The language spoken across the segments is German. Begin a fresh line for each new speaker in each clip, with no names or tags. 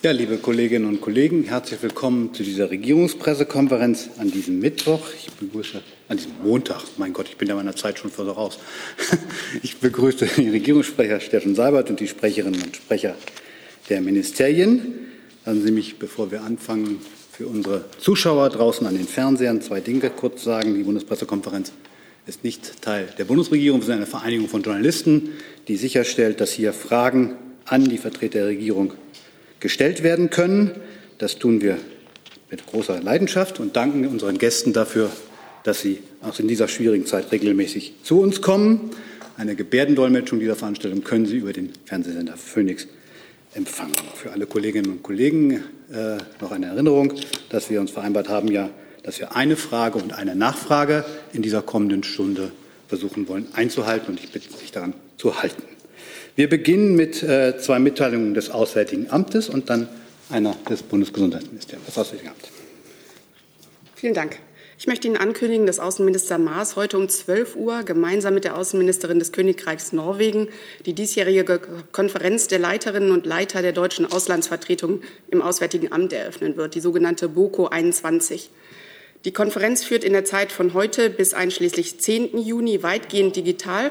Ja, liebe Kolleginnen und Kollegen, herzlich willkommen zu dieser Regierungspressekonferenz an diesem Mittwoch. Ich begrüße an diesem Montag, mein Gott, ich bin ja meiner Zeit schon voraus. Ich begrüße den Regierungssprecher Steffen Seibert und die Sprecherinnen und Sprecher der Ministerien. Lassen Sie mich, bevor wir anfangen, für unsere Zuschauer draußen an den Fernsehern 2 Dinge kurz sagen. Die Bundespressekonferenz ist nicht Teil der Bundesregierung, wir sind eine Vereinigung von Journalisten, die sicherstellt, dass hier Fragen an die Vertreter der Regierung gestellt werden können. Das tun wir mit großer Leidenschaft und danken unseren Gästen dafür, dass sie auch in dieser schwierigen Zeit regelmäßig zu uns kommen. Eine Gebärdendolmetschung dieser Veranstaltung können Sie über den Fernsehsender Phoenix empfangen. Für alle Kolleginnen und Kollegen noch eine Erinnerung, dass wir uns vereinbart haben, dass wir eine Frage und eine Nachfrage in dieser kommenden Stunde versuchen wollen einzuhalten, und ich bitte Sie, sich daran zu halten. Wir beginnen mit 2 Mitteilungen des Auswärtigen Amtes und dann einer des Bundesgesundheitsministeriums. Das Auswärtige Amt.
Vielen Dank. Ich möchte Ihnen ankündigen, dass Außenminister Maas heute um 12 Uhr gemeinsam mit der Außenministerin des Königreichs Norwegen die diesjährige Konferenz der Leiterinnen und Leiter der deutschen Auslandsvertretung im Auswärtigen Amt eröffnen wird, die sogenannte BOKO 21. Die Konferenz führt in der Zeit von heute bis einschließlich 10. Juni weitgehend digital.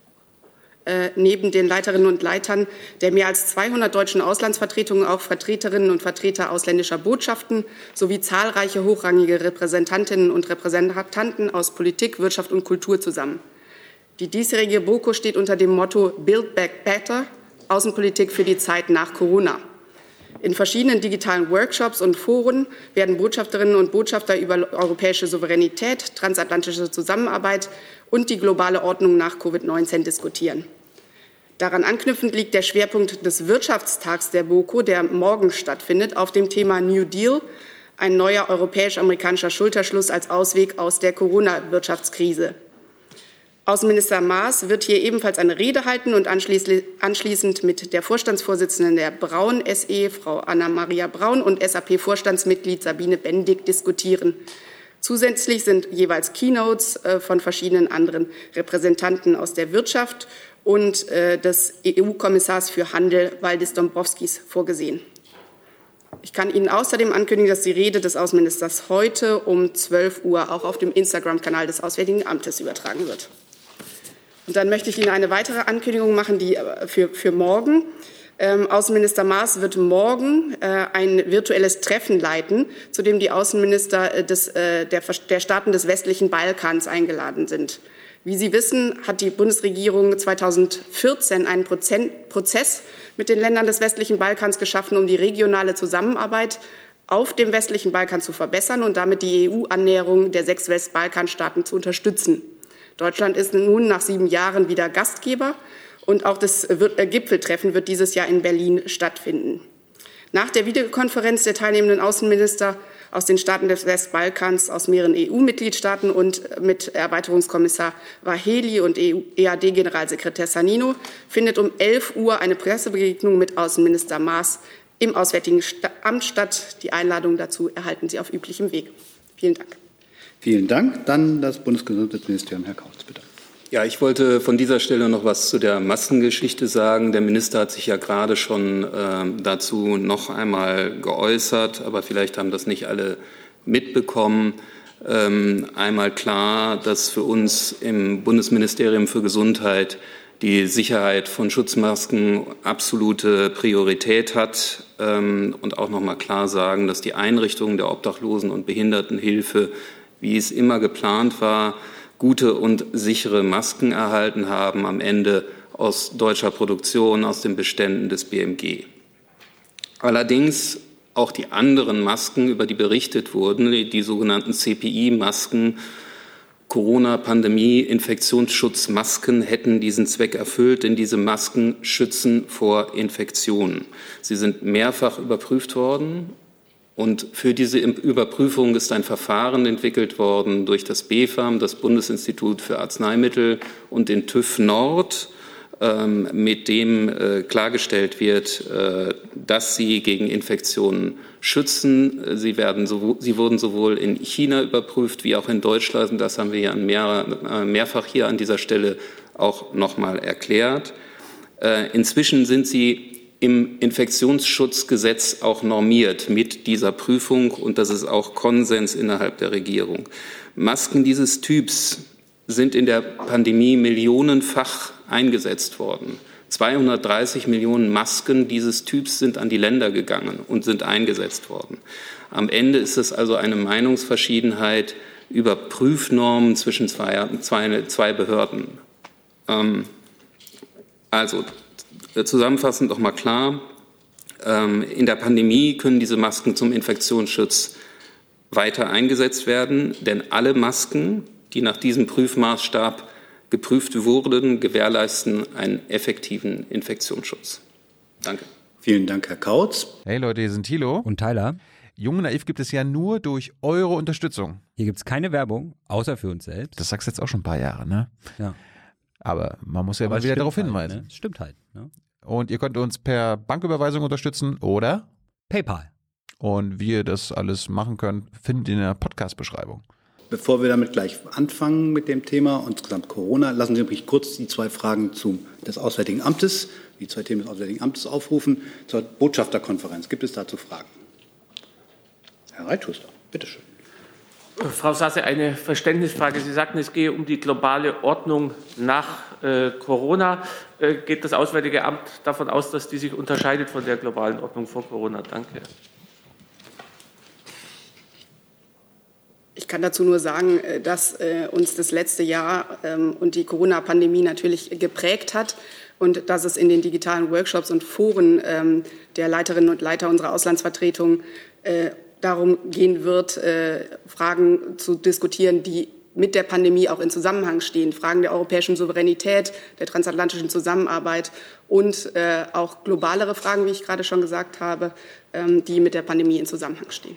Neben den Leiterinnen und Leitern der mehr als 200 deutschen Auslandsvertretungen auch Vertreterinnen und Vertreter ausländischer Botschaften sowie zahlreiche hochrangige Repräsentantinnen und Repräsentanten aus Politik, Wirtschaft und Kultur zusammen. Die diesjährige BOKO steht unter dem Motto Build Back Better – Außenpolitik für die Zeit nach Corona. In verschiedenen digitalen Workshops und Foren werden Botschafterinnen und Botschafter über europäische Souveränität, transatlantische Zusammenarbeit und die globale Ordnung nach Covid-19 diskutieren. Daran anknüpfend liegt der Schwerpunkt des Wirtschaftstags der BOKO, der morgen stattfindet, auf dem Thema New Deal, ein neuer europäisch-amerikanischer Schulterschluss als Ausweg aus der Corona-Wirtschaftskrise. Außenminister Maas wird hier ebenfalls eine Rede halten und anschließend mit der Vorstandsvorsitzenden der Braun SE, Frau Anna-Maria Braun, und SAP-Vorstandsmitglied Sabine Bendig diskutieren. Zusätzlich sind jeweils Keynotes von verschiedenen anderen Repräsentanten aus der Wirtschaft und des EU-Kommissars für Handel Valdis Dombrovskis vorgesehen. Ich kann Ihnen außerdem ankündigen, dass die Rede des Außenministers heute um 12 Uhr auch auf dem Instagram-Kanal des Auswärtigen Amtes übertragen wird. Und dann möchte ich Ihnen eine weitere Ankündigung machen, die für morgen. Außenminister Maas wird morgen ein virtuelles Treffen leiten, zu dem die Außenminister der Staaten des westlichen Balkans eingeladen sind. Wie Sie wissen, hat die Bundesregierung 2014 einen Prozess mit den Ländern des westlichen Balkans geschaffen, um die regionale Zusammenarbeit auf dem westlichen Balkan zu verbessern und damit die EU-Annäherung der 6 Westbalkanstaaten zu unterstützen. Deutschland ist nun nach 7 Jahren wieder Gastgeber und auch das Gipfeltreffen wird dieses Jahr in Berlin stattfinden. Nach der Videokonferenz der teilnehmenden Außenminister aus den Staaten des Westbalkans, aus mehreren EU-Mitgliedstaaten und mit Erweiterungskommissar Vaheli und EAD-Generalsekretär Sannino findet um 11 Uhr eine Pressebegegnung mit Außenminister Maas im Auswärtigen Amt statt. Die Einladung dazu erhalten Sie auf üblichem Weg. Vielen Dank.
Vielen Dank. Dann das Bundesgesundheitsministerium. Herr Kautz, bitte.
Ja, ich wollte von dieser Stelle noch was zu der Maskengeschichte sagen. Der Minister hat sich ja gerade schon dazu noch einmal geäußert, aber vielleicht haben das nicht alle mitbekommen. Einmal klar, dass für uns im Bundesministerium für Gesundheit die Sicherheit von Schutzmasken absolute Priorität hat und auch noch mal klar sagen, dass die Einrichtungen der Obdachlosen- und Behindertenhilfe, wie es immer geplant war, gute und sichere Masken erhalten haben, am Ende aus deutscher Produktion, aus den Beständen des BMG. Allerdings auch die anderen Masken, über die berichtet wurden, die sogenannten CPI-Masken, Corona-Pandemie-Infektionsschutzmasken, hätten diesen Zweck erfüllt, denn diese Masken schützen vor Infektionen. Sie sind mehrfach überprüft worden. Und für diese Überprüfung ist ein Verfahren entwickelt worden durch das BfArM, das Bundesinstitut für Arzneimittel, und den TÜV Nord, mit dem klargestellt wird, dass sie gegen Infektionen schützen. Sie wurden sowohl in China überprüft wie auch in Deutschland. Das haben wir ja mehrfach hier an dieser Stelle auch noch mal erklärt. Inzwischen sind sie im Infektionsschutzgesetz auch normiert mit dieser Prüfung, und das ist auch Konsens innerhalb der Regierung. Masken dieses Typs sind in der Pandemie millionenfach eingesetzt worden. 230 Millionen Masken dieses Typs sind an die Länder gegangen und sind eingesetzt worden. Am Ende ist es also eine Meinungsverschiedenheit über Prüfnormen zwischen zwei Behörden. Also zusammenfassend noch mal klar, in der Pandemie können diese Masken zum Infektionsschutz weiter eingesetzt werden, denn alle Masken, die nach diesem Prüfmaßstab geprüft wurden, gewährleisten einen effektiven Infektionsschutz. Danke.
Vielen Dank, Herr Kautz.
Hey Leute, hier sind Thilo
und Tyler.
Jung und Naiv gibt es ja nur durch eure Unterstützung.
Hier gibt es keine Werbung, außer für uns selbst.
Das sagst du jetzt auch schon ein paar Jahre, ne?
Ja.
Aber man muss ja mal wieder darauf hinweisen.
Halt, ne? Stimmt halt. Ne?
Und ihr könnt uns per Banküberweisung unterstützen oder
PayPal.
Und wie ihr das alles machen könnt, findet ihr in der Podcast-Beschreibung.
Bevor wir damit gleich anfangen mit dem Thema insgesamt Corona, lassen Sie mich kurz die zwei Fragen des Auswärtigen Amtes, die zwei Themen des Auswärtigen Amtes aufrufen. Zur Botschafterkonferenz. Gibt es dazu Fragen? Herr Reitschuster, bitteschön.
Frau Sasse, eine Verständnisfrage. Sie sagten, es gehe um die globale Ordnung nach Corona. Geht das Auswärtige Amt davon aus, dass die sich unterscheidet von der globalen Ordnung vor Corona? Danke.
Ich kann dazu nur sagen, dass uns das letzte Jahr und die Corona-Pandemie natürlich geprägt hat und dass es in den digitalen Workshops und Foren der Leiterinnen und Leiter unserer Auslandsvertretung darum gehen wird, Fragen zu diskutieren, die mit der Pandemie auch in Zusammenhang stehen. Fragen der europäischen Souveränität, der transatlantischen Zusammenarbeit und auch globalere Fragen, wie ich gerade schon gesagt habe, die mit der Pandemie in Zusammenhang stehen.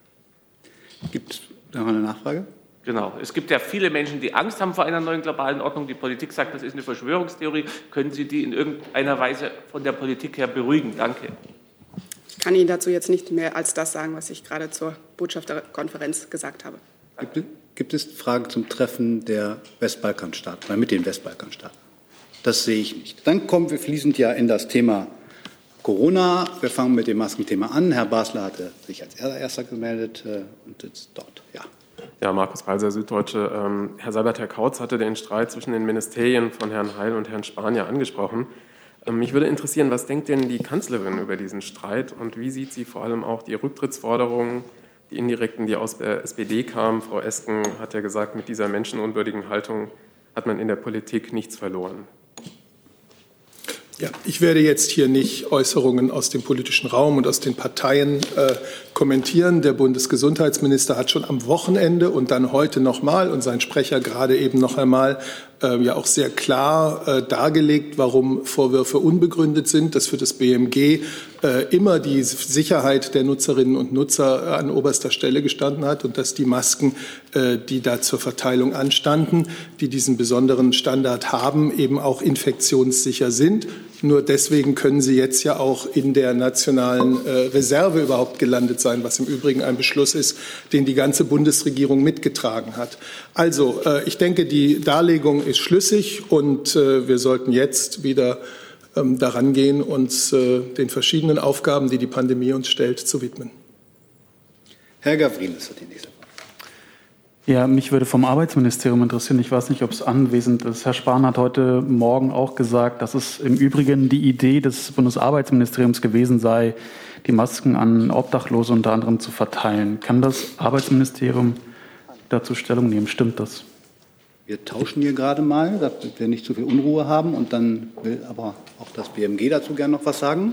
Gibt es noch eine Nachfrage?
Genau. Es gibt ja viele Menschen, die Angst haben vor einer neuen globalen Ordnung. Die Politik sagt, das ist eine Verschwörungstheorie. Können Sie die in irgendeiner Weise von der Politik her beruhigen? Danke.
Ich kann Ihnen dazu jetzt nicht mehr als das sagen, was ich gerade zur Botschafterkonferenz gesagt habe.
Gibt es Fragen zum Treffen der Westbalkanstaaten oder mit den Westbalkanstaaten? Das sehe ich nicht. Dann kommen wir fließend ja in das Thema Corona. Wir fangen mit dem Maskenthema an. Herr Basler hatte sich als erster gemeldet und sitzt dort.
Ja, Markus Balser, Süddeutsche. Herr Seibert, Herr Kautz hatte den Streit zwischen den Ministerien von Herrn Heil und Herrn Spahn ja angesprochen. Mich würde interessieren, was denkt denn die Kanzlerin über diesen Streit und wie sieht sie vor allem auch die Rücktrittsforderungen, die indirekten, die aus der SPD kamen? Frau Esken hat ja gesagt, mit dieser menschenunwürdigen Haltung hat man in der Politik nichts verloren.
Ja, ich werde jetzt hier nicht Äußerungen aus dem politischen Raum und aus den Parteien kommentieren. Der Bundesgesundheitsminister hat schon am Wochenende und dann heute nochmal und sein Sprecher gerade eben noch einmal ja auch sehr klar dargelegt, warum Vorwürfe unbegründet sind, dass für das BMG immer die Sicherheit der Nutzerinnen und Nutzer an oberster Stelle gestanden hat und dass die Masken, die da zur Verteilung anstanden, die diesen besonderen Standard haben, eben auch infektionssicher sind. Nur deswegen können sie jetzt ja auch in der nationalen Reserve überhaupt gelandet sein, was im Übrigen ein Beschluss ist, den die ganze Bundesregierung mitgetragen hat. Also ich denke, die Darlegung ist schlüssig und wir sollten jetzt wieder daran gehen, uns den verschiedenen Aufgaben, die die Pandemie uns stellt, zu widmen.
Herr Gavrilis hat die nächste Frage.
Ja, mich würde vom Arbeitsministerium interessieren, ich weiß nicht, ob es anwesend ist. Herr Spahn hat heute Morgen auch gesagt, dass es im Übrigen die Idee des Bundesarbeitsministeriums gewesen sei, die Masken an Obdachlose unter anderem zu verteilen. Kann das Arbeitsministerium dazu Stellung nehmen? Stimmt das?
Wir tauschen hier gerade mal, damit wir nicht zu viel Unruhe haben. Und dann will aber auch das BMG dazu gerne noch was sagen.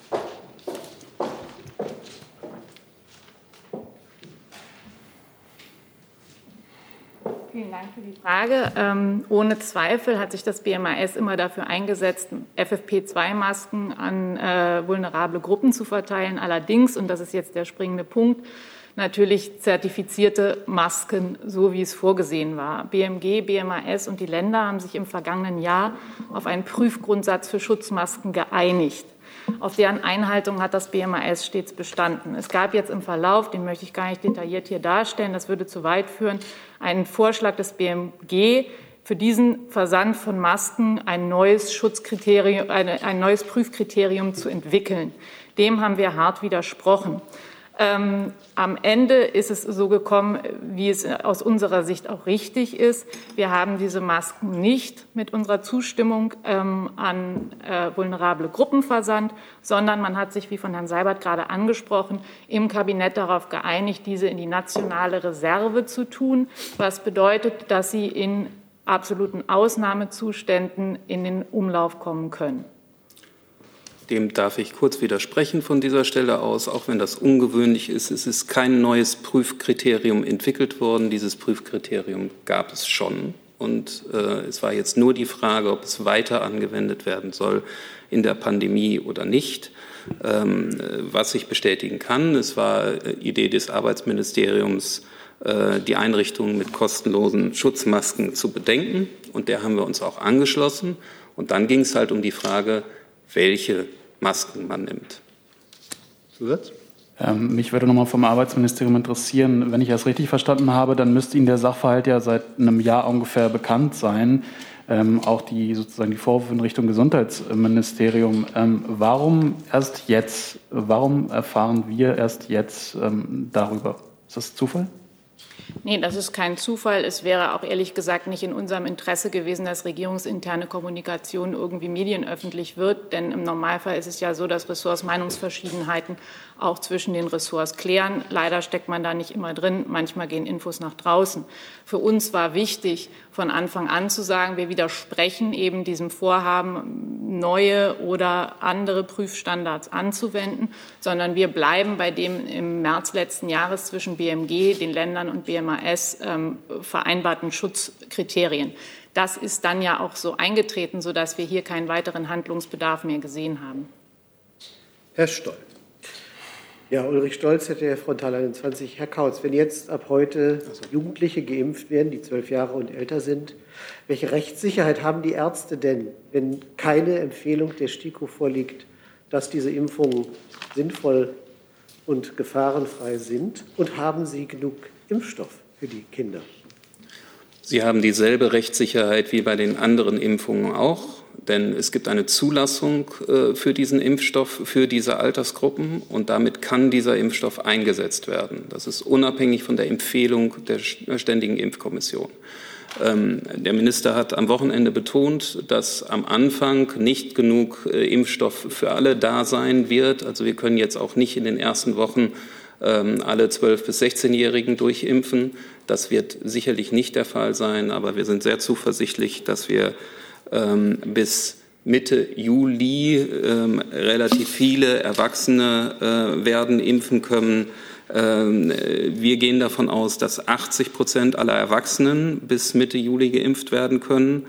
Vielen Dank für die Frage. Ohne Zweifel hat sich das BMAS immer dafür eingesetzt, FFP2-Masken an vulnerable Gruppen zu verteilen. Allerdings, und das ist jetzt der springende Punkt, natürlich zertifizierte Masken, so wie es vorgesehen war. BMG, BMAS und die Länder haben sich im vergangenen Jahr auf einen Prüfgrundsatz für Schutzmasken geeinigt. Auf deren Einhaltung hat das BMAS stets bestanden. Es gab jetzt im Verlauf, den möchte ich gar nicht detailliert hier darstellen, das würde zu weit führen, einen Vorschlag des BMG für diesen Versand von Masken ein neues Schutzkriterium, ein neues Prüfkriterium zu entwickeln. Dem haben wir hart widersprochen. Am Ende ist es so gekommen, wie es aus unserer Sicht auch richtig ist. Wir haben diese Masken nicht mit unserer Zustimmung an vulnerable Gruppen versandt, sondern man hat sich, wie von Herrn Seibert gerade angesprochen, im Kabinett darauf geeinigt, diese in die nationale Reserve zu tun, was bedeutet, dass sie in absoluten Ausnahmezuständen in den Umlauf kommen können.
Dem darf ich kurz widersprechen von dieser Stelle aus, auch wenn das ungewöhnlich ist. Es ist kein neues Prüfkriterium entwickelt worden. Dieses Prüfkriterium gab es schon. Und es war jetzt nur die Frage, ob es weiter angewendet werden soll in der Pandemie oder nicht. Was ich bestätigen kann, es war Idee des Arbeitsministeriums, die Einrichtung mit kostenlosen Schutzmasken zu bedenken. Und der haben wir uns auch angeschlossen. Und dann ging es halt um die Frage, welche Masken man nimmt.
Zusatz?
Mich würde nochmal vom Arbeitsministerium interessieren, wenn ich das richtig verstanden habe, dann müsste Ihnen der Sachverhalt ja seit einem Jahr ungefähr bekannt sein. Auch die Vorwürfe in Richtung Gesundheitsministerium. Warum erst jetzt? Warum erfahren wir erst jetzt darüber? Ist das Zufall?
Nee, das ist kein Zufall. Es wäre auch ehrlich gesagt nicht in unserem Interesse gewesen, dass regierungsinterne Kommunikation irgendwie medienöffentlich wird. Denn im Normalfall ist es ja so, dass Ressorts Meinungsverschiedenheiten auch zwischen den Ressorts klären. Leider steckt man da nicht immer drin. Manchmal gehen Infos nach draußen. Für uns war wichtig, von Anfang an zu sagen, wir widersprechen eben diesem Vorhaben, neue oder andere Prüfstandards anzuwenden, sondern wir bleiben bei dem im März letzten Jahres zwischen BMG, den Ländern und BMAS vereinbarten Schutzkriterien. Das ist dann ja auch so eingetreten, sodass wir hier keinen weiteren Handlungsbedarf mehr gesehen haben.
Herr Stoll.
Ja, Ulrich Stolz, ZDF Frontal 21. Herr Kautz, wenn jetzt ab heute Jugendliche geimpft werden, die 12 Jahre und älter sind, welche Rechtssicherheit haben die Ärzte denn, wenn keine Empfehlung der STIKO vorliegt, dass diese Impfungen sinnvoll und gefahrenfrei sind? Und haben sie genug Impfstoff für die Kinder?
Sie haben dieselbe Rechtssicherheit wie bei den anderen Impfungen auch, denn es gibt eine Zulassung für diesen Impfstoff für diese Altersgruppen und damit kann dieser Impfstoff eingesetzt werden. Das ist unabhängig von der Empfehlung der Ständigen Impfkommission. Der Minister hat am Wochenende betont, dass am Anfang nicht genug Impfstoff für alle da sein wird. Also wir können jetzt auch nicht in den ersten Wochen alle 12- bis 16-Jährigen durchimpfen. Das wird sicherlich nicht der Fall sein, aber wir sind sehr zuversichtlich, dass wir bis Mitte Juli relativ viele Erwachsene werden impfen können. Wir gehen davon aus, dass 80% aller Erwachsenen bis Mitte Juli geimpft werden können.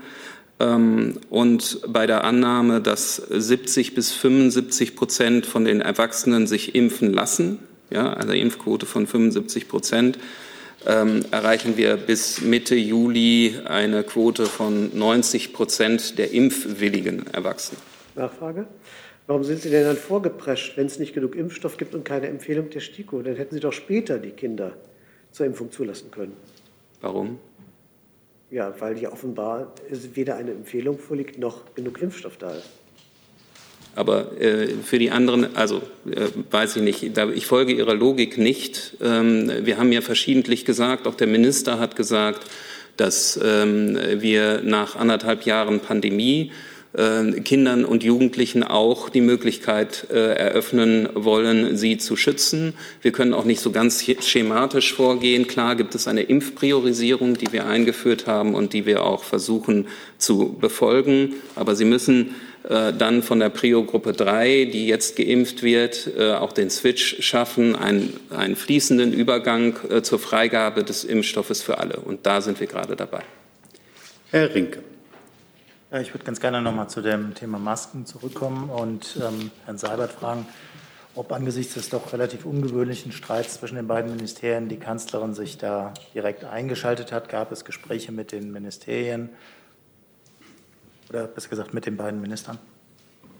Und bei der Annahme, dass 70 bis 75% von den Erwachsenen sich impfen lassen, ja, also Impfquote von 75%, erreichen wir bis Mitte Juli eine Quote von 90% der impfwilligen Erwachsenen.
Nachfrage? Warum sind Sie denn dann vorgeprescht, wenn es nicht genug Impfstoff gibt und keine Empfehlung der STIKO? Dann hätten Sie doch später die Kinder zur Impfung zulassen können.
Warum?
Ja, weil ja offenbar weder eine Empfehlung vorliegt, noch genug Impfstoff da ist.
Aber für die anderen, also weiß ich nicht, ich folge Ihrer Logik nicht. Wir haben ja verschiedentlich gesagt, auch der Minister hat gesagt, dass wir nach 1,5 Jahren Pandemie Kindern und Jugendlichen auch die Möglichkeit eröffnen wollen, sie zu schützen. Wir können auch nicht so ganz schematisch vorgehen. Klar gibt es eine Impfpriorisierung, die wir eingeführt haben und die wir auch versuchen zu befolgen. Aber Sie müssen dann von der Prio-Gruppe 3, die jetzt geimpft wird, auch den Switch schaffen, einen fließenden Übergang zur Freigabe des Impfstoffes für alle. Und da sind wir gerade dabei.
Herr Rinke.
Ja, ich würde ganz gerne noch mal zu dem Thema Masken zurückkommen und Herrn Seibert fragen, ob angesichts des doch relativ ungewöhnlichen Streits zwischen den beiden Ministerien die Kanzlerin sich da direkt eingeschaltet hat. Gab es Gespräche mit den Ministerien oder besser gesagt mit den beiden Ministern?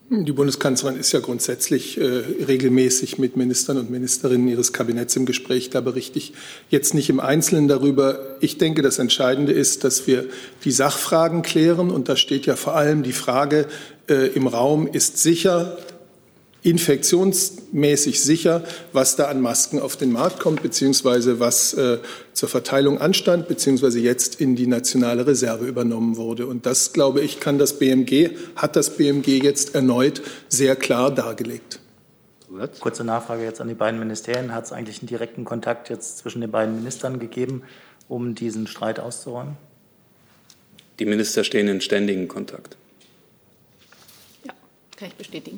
Die Bundeskanzlerin ist ja grundsätzlich regelmäßig mit Ministern und Ministerinnen ihres Kabinetts im Gespräch. Da berichte ich jetzt nicht im Einzelnen darüber. Ich denke, das Entscheidende ist, dass wir die Sachfragen klären. Und da steht ja vor allem die Frage im Raum, ist sicher, infektionsmäßig sicher, was da an Masken auf den Markt kommt, beziehungsweise was zur Verteilung anstand, beziehungsweise jetzt in die nationale Reserve übernommen wurde. Und das, glaube ich, hat das BMG jetzt erneut sehr klar dargelegt.
Kurze Nachfrage jetzt an die beiden Ministerien. Hat es eigentlich einen direkten Kontakt jetzt zwischen den beiden Ministern gegeben, um diesen Streit auszuräumen?
Die Minister stehen in ständigem Kontakt.
Ja, kann ich bestätigen.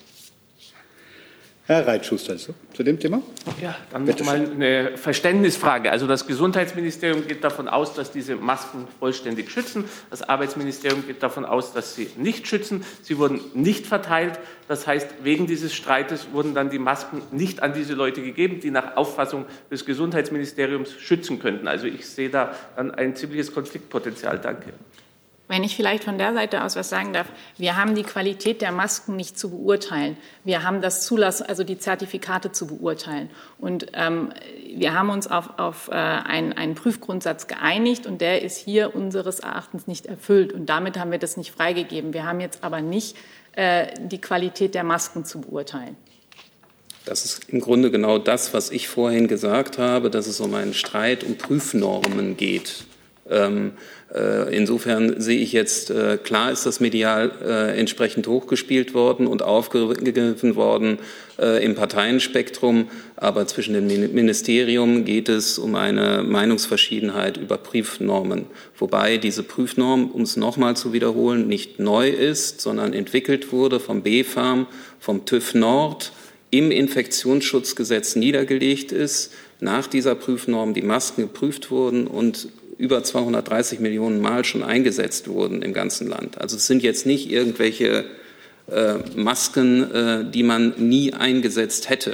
Herr Reitschuster, zu dem Thema?
Ja, dann noch mal eine Verständnisfrage. Also das Gesundheitsministerium geht davon aus, dass diese Masken vollständig schützen. Das Arbeitsministerium geht davon aus, dass sie nicht schützen. Sie wurden nicht verteilt. Das heißt, wegen dieses Streites wurden dann die Masken nicht an diese Leute gegeben, die nach Auffassung des Gesundheitsministeriums schützen könnten. Also ich sehe da dann ein ziemliches Konfliktpotenzial. Danke.
Wenn ich vielleicht von der Seite aus was sagen darf, wir haben die Qualität der Masken nicht zu beurteilen. Wir haben das also die Zertifikate zu beurteilen. Und wir haben uns auf einen Prüfgrundsatz geeinigt und der ist hier unseres Erachtens nicht erfüllt. Und damit haben wir das nicht freigegeben. Wir haben jetzt aber nicht die Qualität der Masken zu beurteilen.
Das ist im Grunde genau das, was ich vorhin gesagt habe, dass es um einen Streit um Prüfnormen geht. Insofern sehe ich jetzt, klar ist das medial entsprechend hochgespielt worden und aufgegriffen worden im Parteienspektrum, aber zwischen dem Ministerium geht es um eine Meinungsverschiedenheit über Prüfnormen, wobei diese Prüfnorm, um es nochmal zu wiederholen, nicht neu ist, sondern entwickelt wurde vom BfArM, vom TÜV Nord, im Infektionsschutzgesetz niedergelegt ist, nach dieser Prüfnorm die Masken geprüft wurden und über 230 Millionen Mal schon eingesetzt wurden im ganzen Land. Also es sind jetzt nicht irgendwelche Masken, die man nie eingesetzt hätte.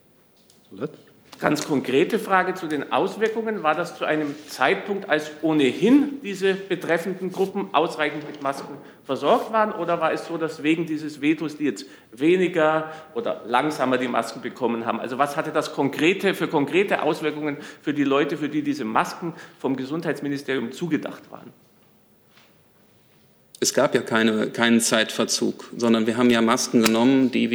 Ganz konkrete Frage zu den Auswirkungen. War das zu einem Zeitpunkt, als ohnehin diese betreffenden Gruppen ausreichend mit Masken versorgt waren? Oder war es so, dass wegen dieses Vetos die jetzt weniger oder langsamer die Masken bekommen haben? Also was hatte das für konkrete Auswirkungen für die Leute, für die diese Masken vom Gesundheitsministerium zugedacht waren?
Es gab ja keinen Zeitverzug, sondern wir haben ja Masken genommen, die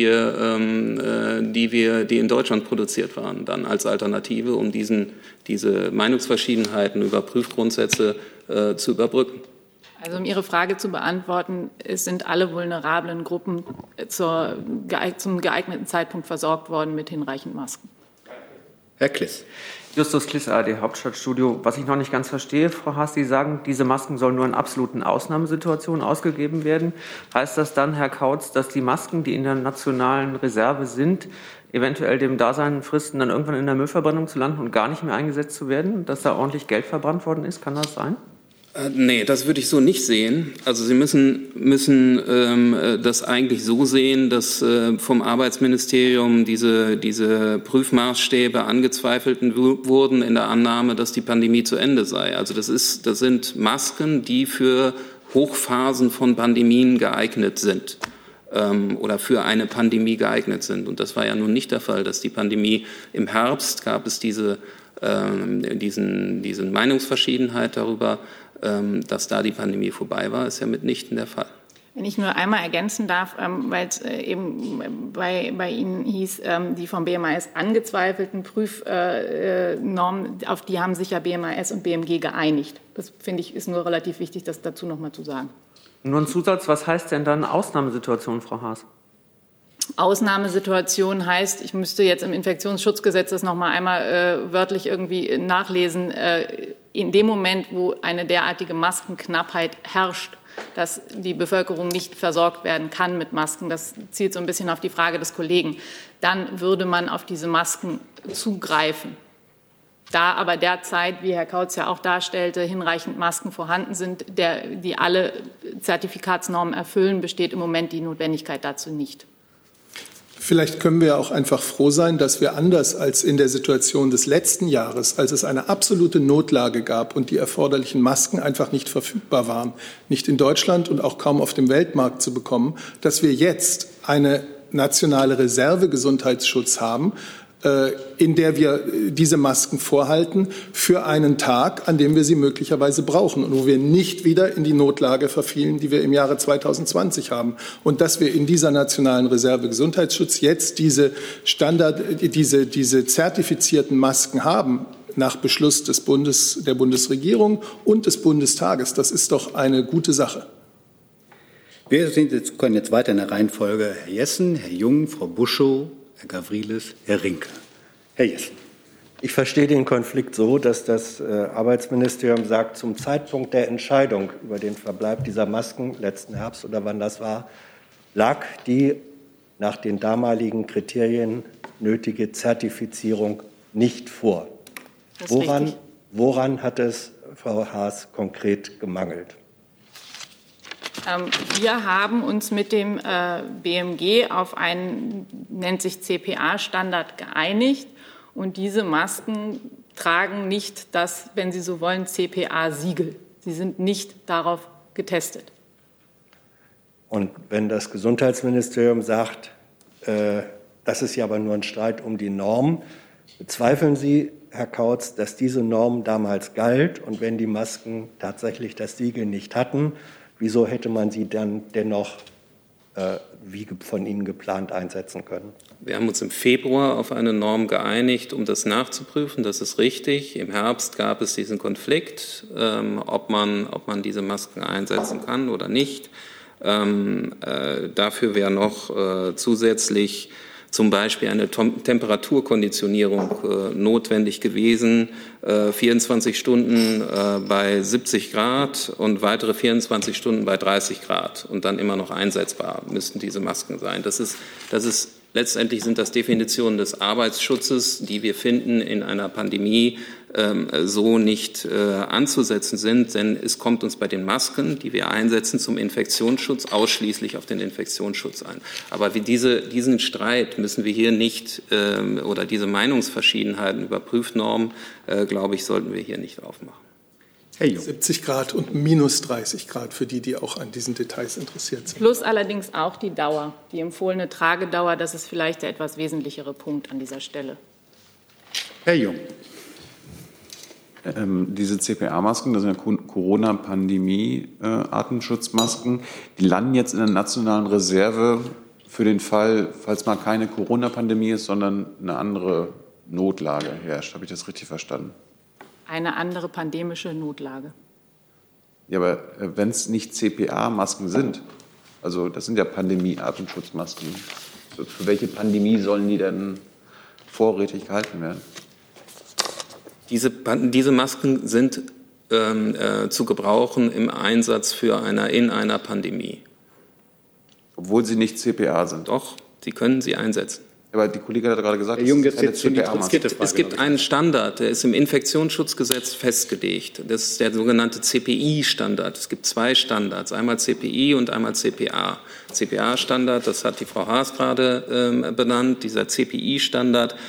in Deutschland produziert waren, dann als Alternative, um diese Meinungsverschiedenheiten über Prüfgrundsätze zu überbrücken.
Also um Ihre Frage zu beantworten, es sind alle vulnerablen Gruppen zum geeigneten Zeitpunkt versorgt worden mit hinreichend Masken.
Herr Kliss.
Justus Kliss, ARD Hauptstadtstudio. Was ich noch nicht ganz verstehe, Frau Haas, Sie sagen, diese Masken sollen nur in absoluten Ausnahmesituationen ausgegeben werden. Heißt das dann, Herr Kautz, dass die Masken, die in der nationalen Reserve sind, eventuell dem Dasein fristen, dann irgendwann in der Müllverbrennung zu landen und gar nicht mehr eingesetzt zu werden, dass da ordentlich Geld verbrannt worden ist? Kann das sein?
Nee, das würde ich so nicht sehen. Also Sie müssen das eigentlich so sehen, dass vom Arbeitsministerium diese Prüfmaßstäbe angezweifelt wurden in der Annahme, dass die Pandemie zu Ende sei. Also das sind Masken, die für Hochphasen von Pandemien geeignet sind oder für eine Pandemie geeignet sind. Und das war ja nun nicht der Fall, dass die Pandemie im Herbst gab es diese Meinungsverschiedenheit darüber, dass da die Pandemie vorbei war, ist ja mitnichten der Fall.
Wenn ich nur einmal ergänzen darf, weil es eben bei Ihnen hieß, die vom BMAS angezweifelten Prüfnormen, auf die haben sich ja BMAS und BMG geeinigt. Das finde ich ist nur relativ wichtig, das dazu noch mal zu sagen.
Nur ein Zusatz, was heißt denn dann Ausnahmesituation, Frau Haas?
Ausnahmesituation heißt, ich müsste jetzt im Infektionsschutzgesetz das noch mal einmal wörtlich irgendwie nachlesen, in dem Moment, wo eine derartige Maskenknappheit herrscht, dass die Bevölkerung nicht versorgt werden kann mit Masken, das zielt so ein bisschen auf die Frage des Kollegen, dann würde man auf diese Masken zugreifen. Da aber derzeit, wie Herr Kautz ja auch darstellte, hinreichend Masken vorhanden sind, die alle Zertifikatsnormen erfüllen, besteht im Moment die Notwendigkeit dazu nicht.
Vielleicht können wir auch einfach froh sein, dass wir anders als in der Situation des letzten Jahres, als es eine absolute Notlage gab und die erforderlichen Masken einfach nicht verfügbar waren, nicht in Deutschland und auch kaum auf dem Weltmarkt zu bekommen, dass wir jetzt eine nationale Reserve Gesundheitsschutz haben, in der wir diese Masken vorhalten für einen Tag, an dem wir sie möglicherweise brauchen und wo wir nicht wieder in die Notlage verfielen, die wir im Jahre 2020 haben. Und dass wir in dieser nationalen Reserve Gesundheitsschutz jetzt diese zertifizierten Masken haben, nach Beschluss der Bundesregierung und des Bundestages, das ist doch eine gute Sache.
Wir können jetzt weiter in der Reihenfolge Herr Jessen, Herr Jung, Frau Buschow, Herr Gavrilis, Herr Rinke. Herr Jessen.
Ich verstehe den Konflikt so, dass das Arbeitsministerium sagt, zum Zeitpunkt der Entscheidung über den Verbleib dieser Masken, letzten Herbst oder wann das war, lag die nach den damaligen Kriterien nötige Zertifizierung nicht vor. Woran hat es, Frau Haas, konkret gemangelt?
Wir haben uns mit dem BMG auf einen, nennt sich CPA-Standard, geeinigt. Und diese Masken tragen nicht das, wenn Sie so wollen, CPA-Siegel. Sie sind nicht darauf getestet.
Und wenn das Gesundheitsministerium sagt, das ist ja aber nur ein Streit um die Norm, bezweifeln Sie, Herr Kautz, dass diese Norm damals galt? Und wenn die Masken tatsächlich das Siegel nicht hatten, wieso hätte man sie dann dennoch, wie von Ihnen geplant, einsetzen können?
Wir haben uns im Februar auf eine Norm geeinigt, um das nachzuprüfen. Das ist richtig. Im Herbst gab es diesen Konflikt, ob man diese Masken einsetzen kann oder nicht. Dafür wäre noch zusätzlich zum Beispiel eine Temperaturkonditionierung notwendig gewesen, 24 Stunden bei 70 Grad und weitere 24 Stunden bei 30 Grad und dann immer noch einsetzbar müssten diese Masken sein. Letztendlich sind das Definitionen des Arbeitsschutzes, die wir finden in einer Pandemie so nicht anzusetzen sind, denn es kommt uns bei den Masken, die wir einsetzen zum Infektionsschutz, ausschließlich auf den Infektionsschutz ein. Aber diesen Streit müssen wir hier nicht oder diese Meinungsverschiedenheiten über Prüfnormen, glaube ich, sollten wir hier nicht aufmachen.
70 Grad und minus 30 Grad für die auch an diesen Details interessiert sind.
Plus allerdings auch die Dauer, die empfohlene Tragedauer. Das ist vielleicht der etwas wesentlichere Punkt an dieser Stelle.
Herr Jung.
Diese CPA-Masken, das sind ja Corona-Pandemie-Atemschutzmasken, die landen jetzt in der nationalen Reserve für den Fall, falls mal keine Corona-Pandemie ist, sondern eine andere Notlage herrscht. Habe ich das richtig verstanden?
Eine andere pandemische Notlage.
Ja, aber wenn es nicht CPA-Masken sind, also das sind ja Pandemie-Atemschutzmasken, für welche Pandemie sollen die denn vorrätig gehalten werden?
Diese Masken sind zu gebrauchen im Einsatz in einer Pandemie.
Obwohl sie nicht CPA sind?
Doch, Sie können sie einsetzen.
Aber die Kollegin hat gerade gesagt,
es gibt einen Standard, der ist im Infektionsschutzgesetz festgelegt. Das ist der sogenannte CPI-Standard. Es gibt zwei Standards, einmal CPI und einmal CPA. CPA-Standard, das hat die Frau Haas gerade benannt, dieser CPI-Standard,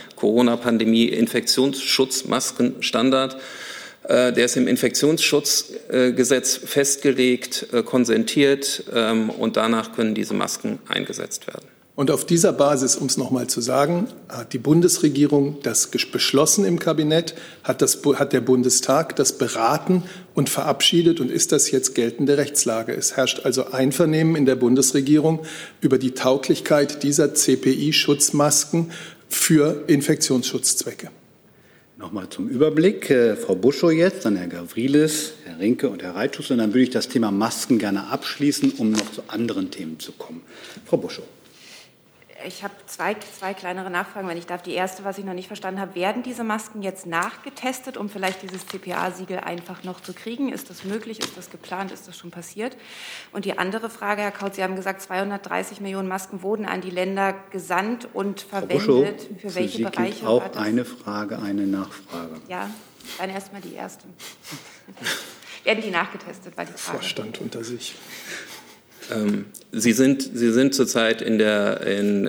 Corona-Pandemie-Infektionsschutzmasken-Standard. Der ist im Infektionsschutzgesetz festgelegt, konsentiert und danach können diese Masken eingesetzt werden.
Und auf dieser Basis, um es noch mal zu sagen, hat die Bundesregierung das beschlossen im Kabinett, hat der Bundestag das beraten und verabschiedet und ist das jetzt geltende Rechtslage. Es herrscht also Einvernehmen in der Bundesregierung über die Tauglichkeit dieser CPI-Schutzmasken für Infektionsschutzzwecke.
Nochmal zum Überblick. Frau Buschow jetzt, dann Herr Gavrilis, Herr Rinke und Herr Reitschuss. Und dann würde ich das Thema Masken gerne abschließen, um noch zu anderen Themen zu kommen. Frau Buschow.
Ich habe zwei kleinere Nachfragen, wenn ich darf. Die erste, was ich noch nicht verstanden habe, werden diese Masken jetzt nachgetestet, um vielleicht dieses CPA-Siegel einfach noch zu kriegen? Ist das möglich? Ist das geplant? Ist das schon passiert? Und die andere Frage, Herr Kautz, Sie haben gesagt, 230 Millionen Masken wurden an die Länder gesandt und verwendet.
Frau Buschow,
für welche Bereiche
auch
war das?
eine Frage, eine Nachfrage.
Ja, dann erstmal die erste. Werden die nachgetestet, war die Frage.
Vorstand unter sich.
Sie sind zurzeit in der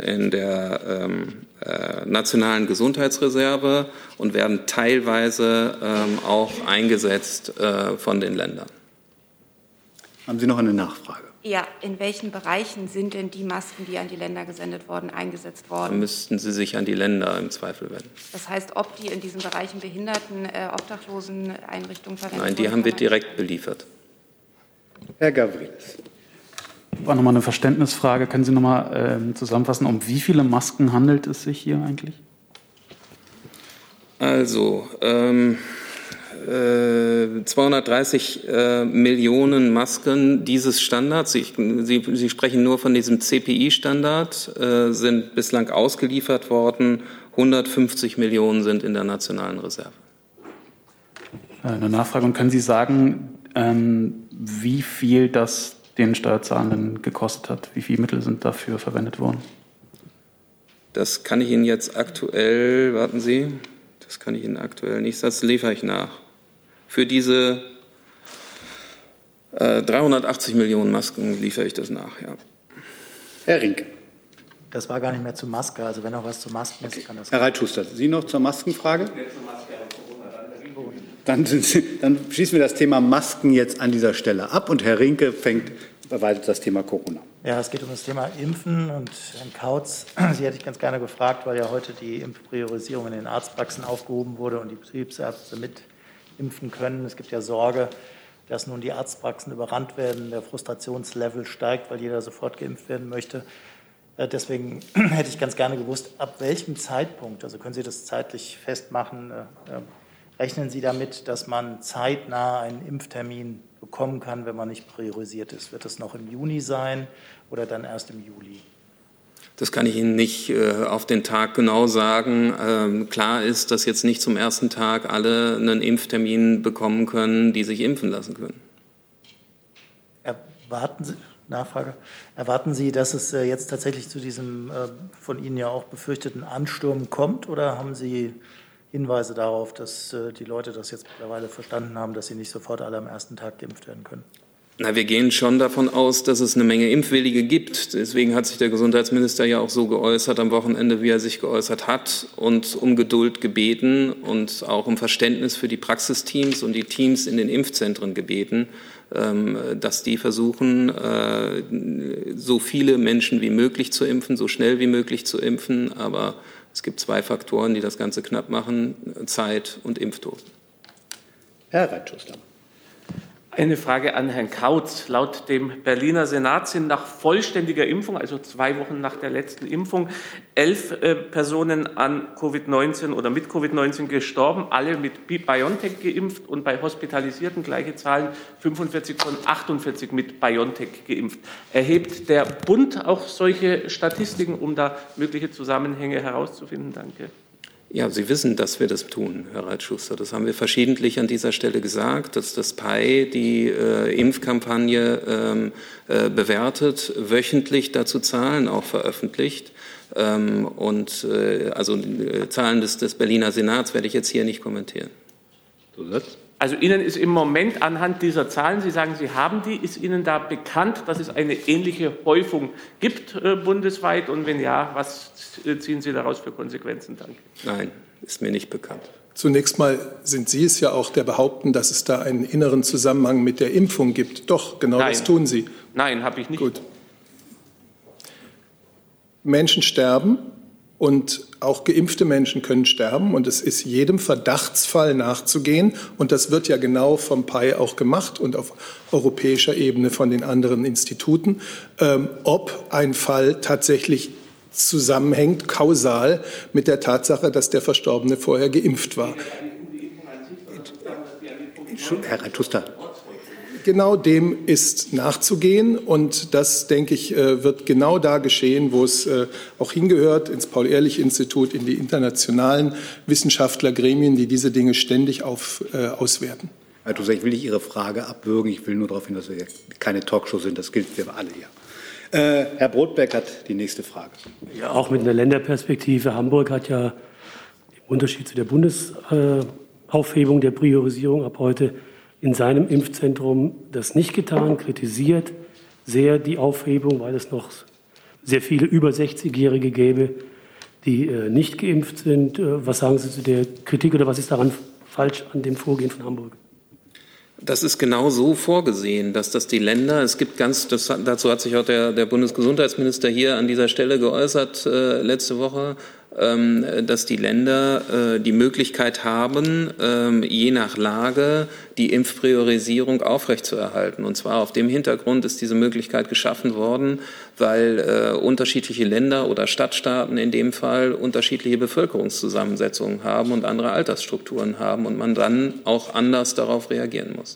nationalen Gesundheitsreserve und werden teilweise auch eingesetzt von den Ländern.
Haben Sie noch eine Nachfrage?
Ja, in welchen Bereichen sind denn die Masken, die an die Länder gesendet wurden, eingesetzt worden?
Dann müssten Sie sich an die Länder im Zweifel wenden.
Das heißt, ob die in diesen Bereichen Behinderten, Obdachlosen Einrichtungen verwendet wurden?
Nein, die haben wir direkt beliefert.
Herr Gavrilis.
War nochmal eine Verständnisfrage. Können Sie nochmal zusammenfassen, um wie viele Masken handelt es sich hier eigentlich?
Also, 230 Millionen Masken dieses Standards, Sie sprechen nur von diesem CPI-Standard, sind bislang ausgeliefert worden. 150 Millionen sind in der nationalen Reserve.
Eine Nachfrage. Und können Sie sagen, wie viel das den Steuerzahlenden gekostet hat? Wie viele Mittel sind dafür verwendet worden?
Das kann ich Ihnen jetzt aktuell, warten Sie, das kann ich Ihnen aktuell nicht, das liefere ich nach. Für diese 380 Millionen Masken liefere ich das nach, ja.
Herr Rinke.
Das war gar nicht mehr zur Maske, also wenn noch was zu Masken ist, kann das...
Herr Reitschuster, Sie noch zur Maskenfrage? Dann schließen wir das Thema Masken jetzt an dieser Stelle ab und Herr Rinke verwaltet das Thema Corona.
Ja, es geht um das Thema Impfen und Herrn Kautz, Sie hätte ich ganz gerne gefragt, weil ja heute die Impfpriorisierung in den Arztpraxen aufgehoben wurde und die Betriebsärzte mitimpfen können. Es gibt ja Sorge, dass nun die Arztpraxen überrannt werden, der Frustrationslevel steigt, weil jeder sofort geimpft werden möchte. Deswegen hätte ich ganz gerne gewusst, ab welchem Zeitpunkt, also können Sie das zeitlich festmachen, rechnen Sie damit, dass man zeitnah einen Impftermin bekommen kann, wenn man nicht priorisiert ist? Wird das noch im Juni sein oder dann erst im Juli?
Das kann ich Ihnen nicht auf den Tag genau sagen. Klar ist, dass jetzt nicht zum ersten Tag alle einen Impftermin bekommen können, die sich impfen lassen können. Erwarten Sie, dass es jetzt tatsächlich zu diesem von Ihnen ja auch befürchteten Ansturm kommt, oder haben Sie Hinweise darauf, dass die Leute das jetzt mittlerweile verstanden haben, dass sie nicht sofort alle am ersten Tag geimpft werden können? Na, wir gehen schon davon aus, dass es eine Menge Impfwillige gibt. Deswegen hat sich der Gesundheitsminister ja auch so geäußert am Wochenende, wie er sich geäußert hat, und um Geduld gebeten und auch um Verständnis für die Praxisteams und die Teams in den Impfzentren gebeten, dass die versuchen, so viele Menschen wie möglich zu impfen, so schnell wie möglich zu impfen. Aber es gibt zwei Faktoren, die das Ganze knapp machen: Zeit und Impfdosen.
Herr Reitschuster.
Eine Frage an Herrn Kautz. Laut dem Berliner Senat sind nach vollständiger Impfung, also 2 Wochen nach der letzten Impfung, 11 Personen an Covid-19 oder mit Covid-19 gestorben, alle mit BioNTech geimpft, und bei Hospitalisierten gleiche Zahlen, 45 von 48 mit BioNTech geimpft. Erhebt der Bund auch solche Statistiken, um da mögliche Zusammenhänge herauszufinden? Danke.
Ja, Sie wissen, dass wir das tun, Herr Reitschuster. Das haben wir verschiedentlich an dieser Stelle gesagt, dass das PAI die Impfkampagne bewertet, wöchentlich dazu Zahlen auch veröffentlicht. Also Zahlen des Berliner Senats werde ich jetzt hier nicht kommentieren.
Also Ihnen ist im Moment anhand dieser Zahlen, Sie sagen, Sie haben die, ist Ihnen da bekannt, dass es eine ähnliche Häufung gibt bundesweit? Und wenn ja, was ziehen Sie daraus für Konsequenzen? Danke.
Nein, ist mir nicht bekannt.
Zunächst mal sind Sie es ja auch, der behaupten, dass es da einen inneren Zusammenhang mit der Impfung gibt. Doch, genau das tun Sie.
Nein, habe ich nicht.
Gut. Menschen sterben. Und auch geimpfte Menschen können sterben, und es ist jedem Verdachtsfall nachzugehen. Und das wird ja genau vom PAI auch gemacht und auf europäischer Ebene von den anderen Instituten, ob ein Fall tatsächlich zusammenhängt, kausal, mit der Tatsache, dass der Verstorbene vorher geimpft war.
Herr Reitschuster.
Genau dem ist nachzugehen, und das, denke ich, wird genau da geschehen, wo es auch hingehört, ins Paul-Ehrlich-Institut, in die internationalen Wissenschaftlergremien, die diese Dinge ständig auswerten.
Herr Reitschuster, ich will nicht Ihre Frage abwürgen. Ich will nur darauf hin, dass wir keine Talkshow sind. Das gilt für alle hier. Herr Brodbeck hat die nächste Frage.
Ja, auch mit einer Länderperspektive. Hamburg hat ja im Unterschied zu der Bundesaufhebung der Priorisierung ab heute in seinem Impfzentrum das nicht getan, kritisiert, sehr die Aufhebung, weil es noch sehr viele über 60-Jährige gäbe, die nicht geimpft sind. Was sagen Sie zu der Kritik oder was ist daran falsch an dem Vorgehen von Hamburg?
Das ist genau so vorgesehen, dass das die Länder, dazu hat sich auch der Bundesgesundheitsminister hier an dieser Stelle geäußert letzte Woche, dass die Länder die Möglichkeit haben, je nach Lage die Impfpriorisierung aufrechtzuerhalten. Und zwar auf dem Hintergrund ist diese Möglichkeit geschaffen worden, weil unterschiedliche Länder oder Stadtstaaten in dem Fall unterschiedliche Bevölkerungszusammensetzungen haben und andere Altersstrukturen haben und man dann auch anders darauf reagieren muss.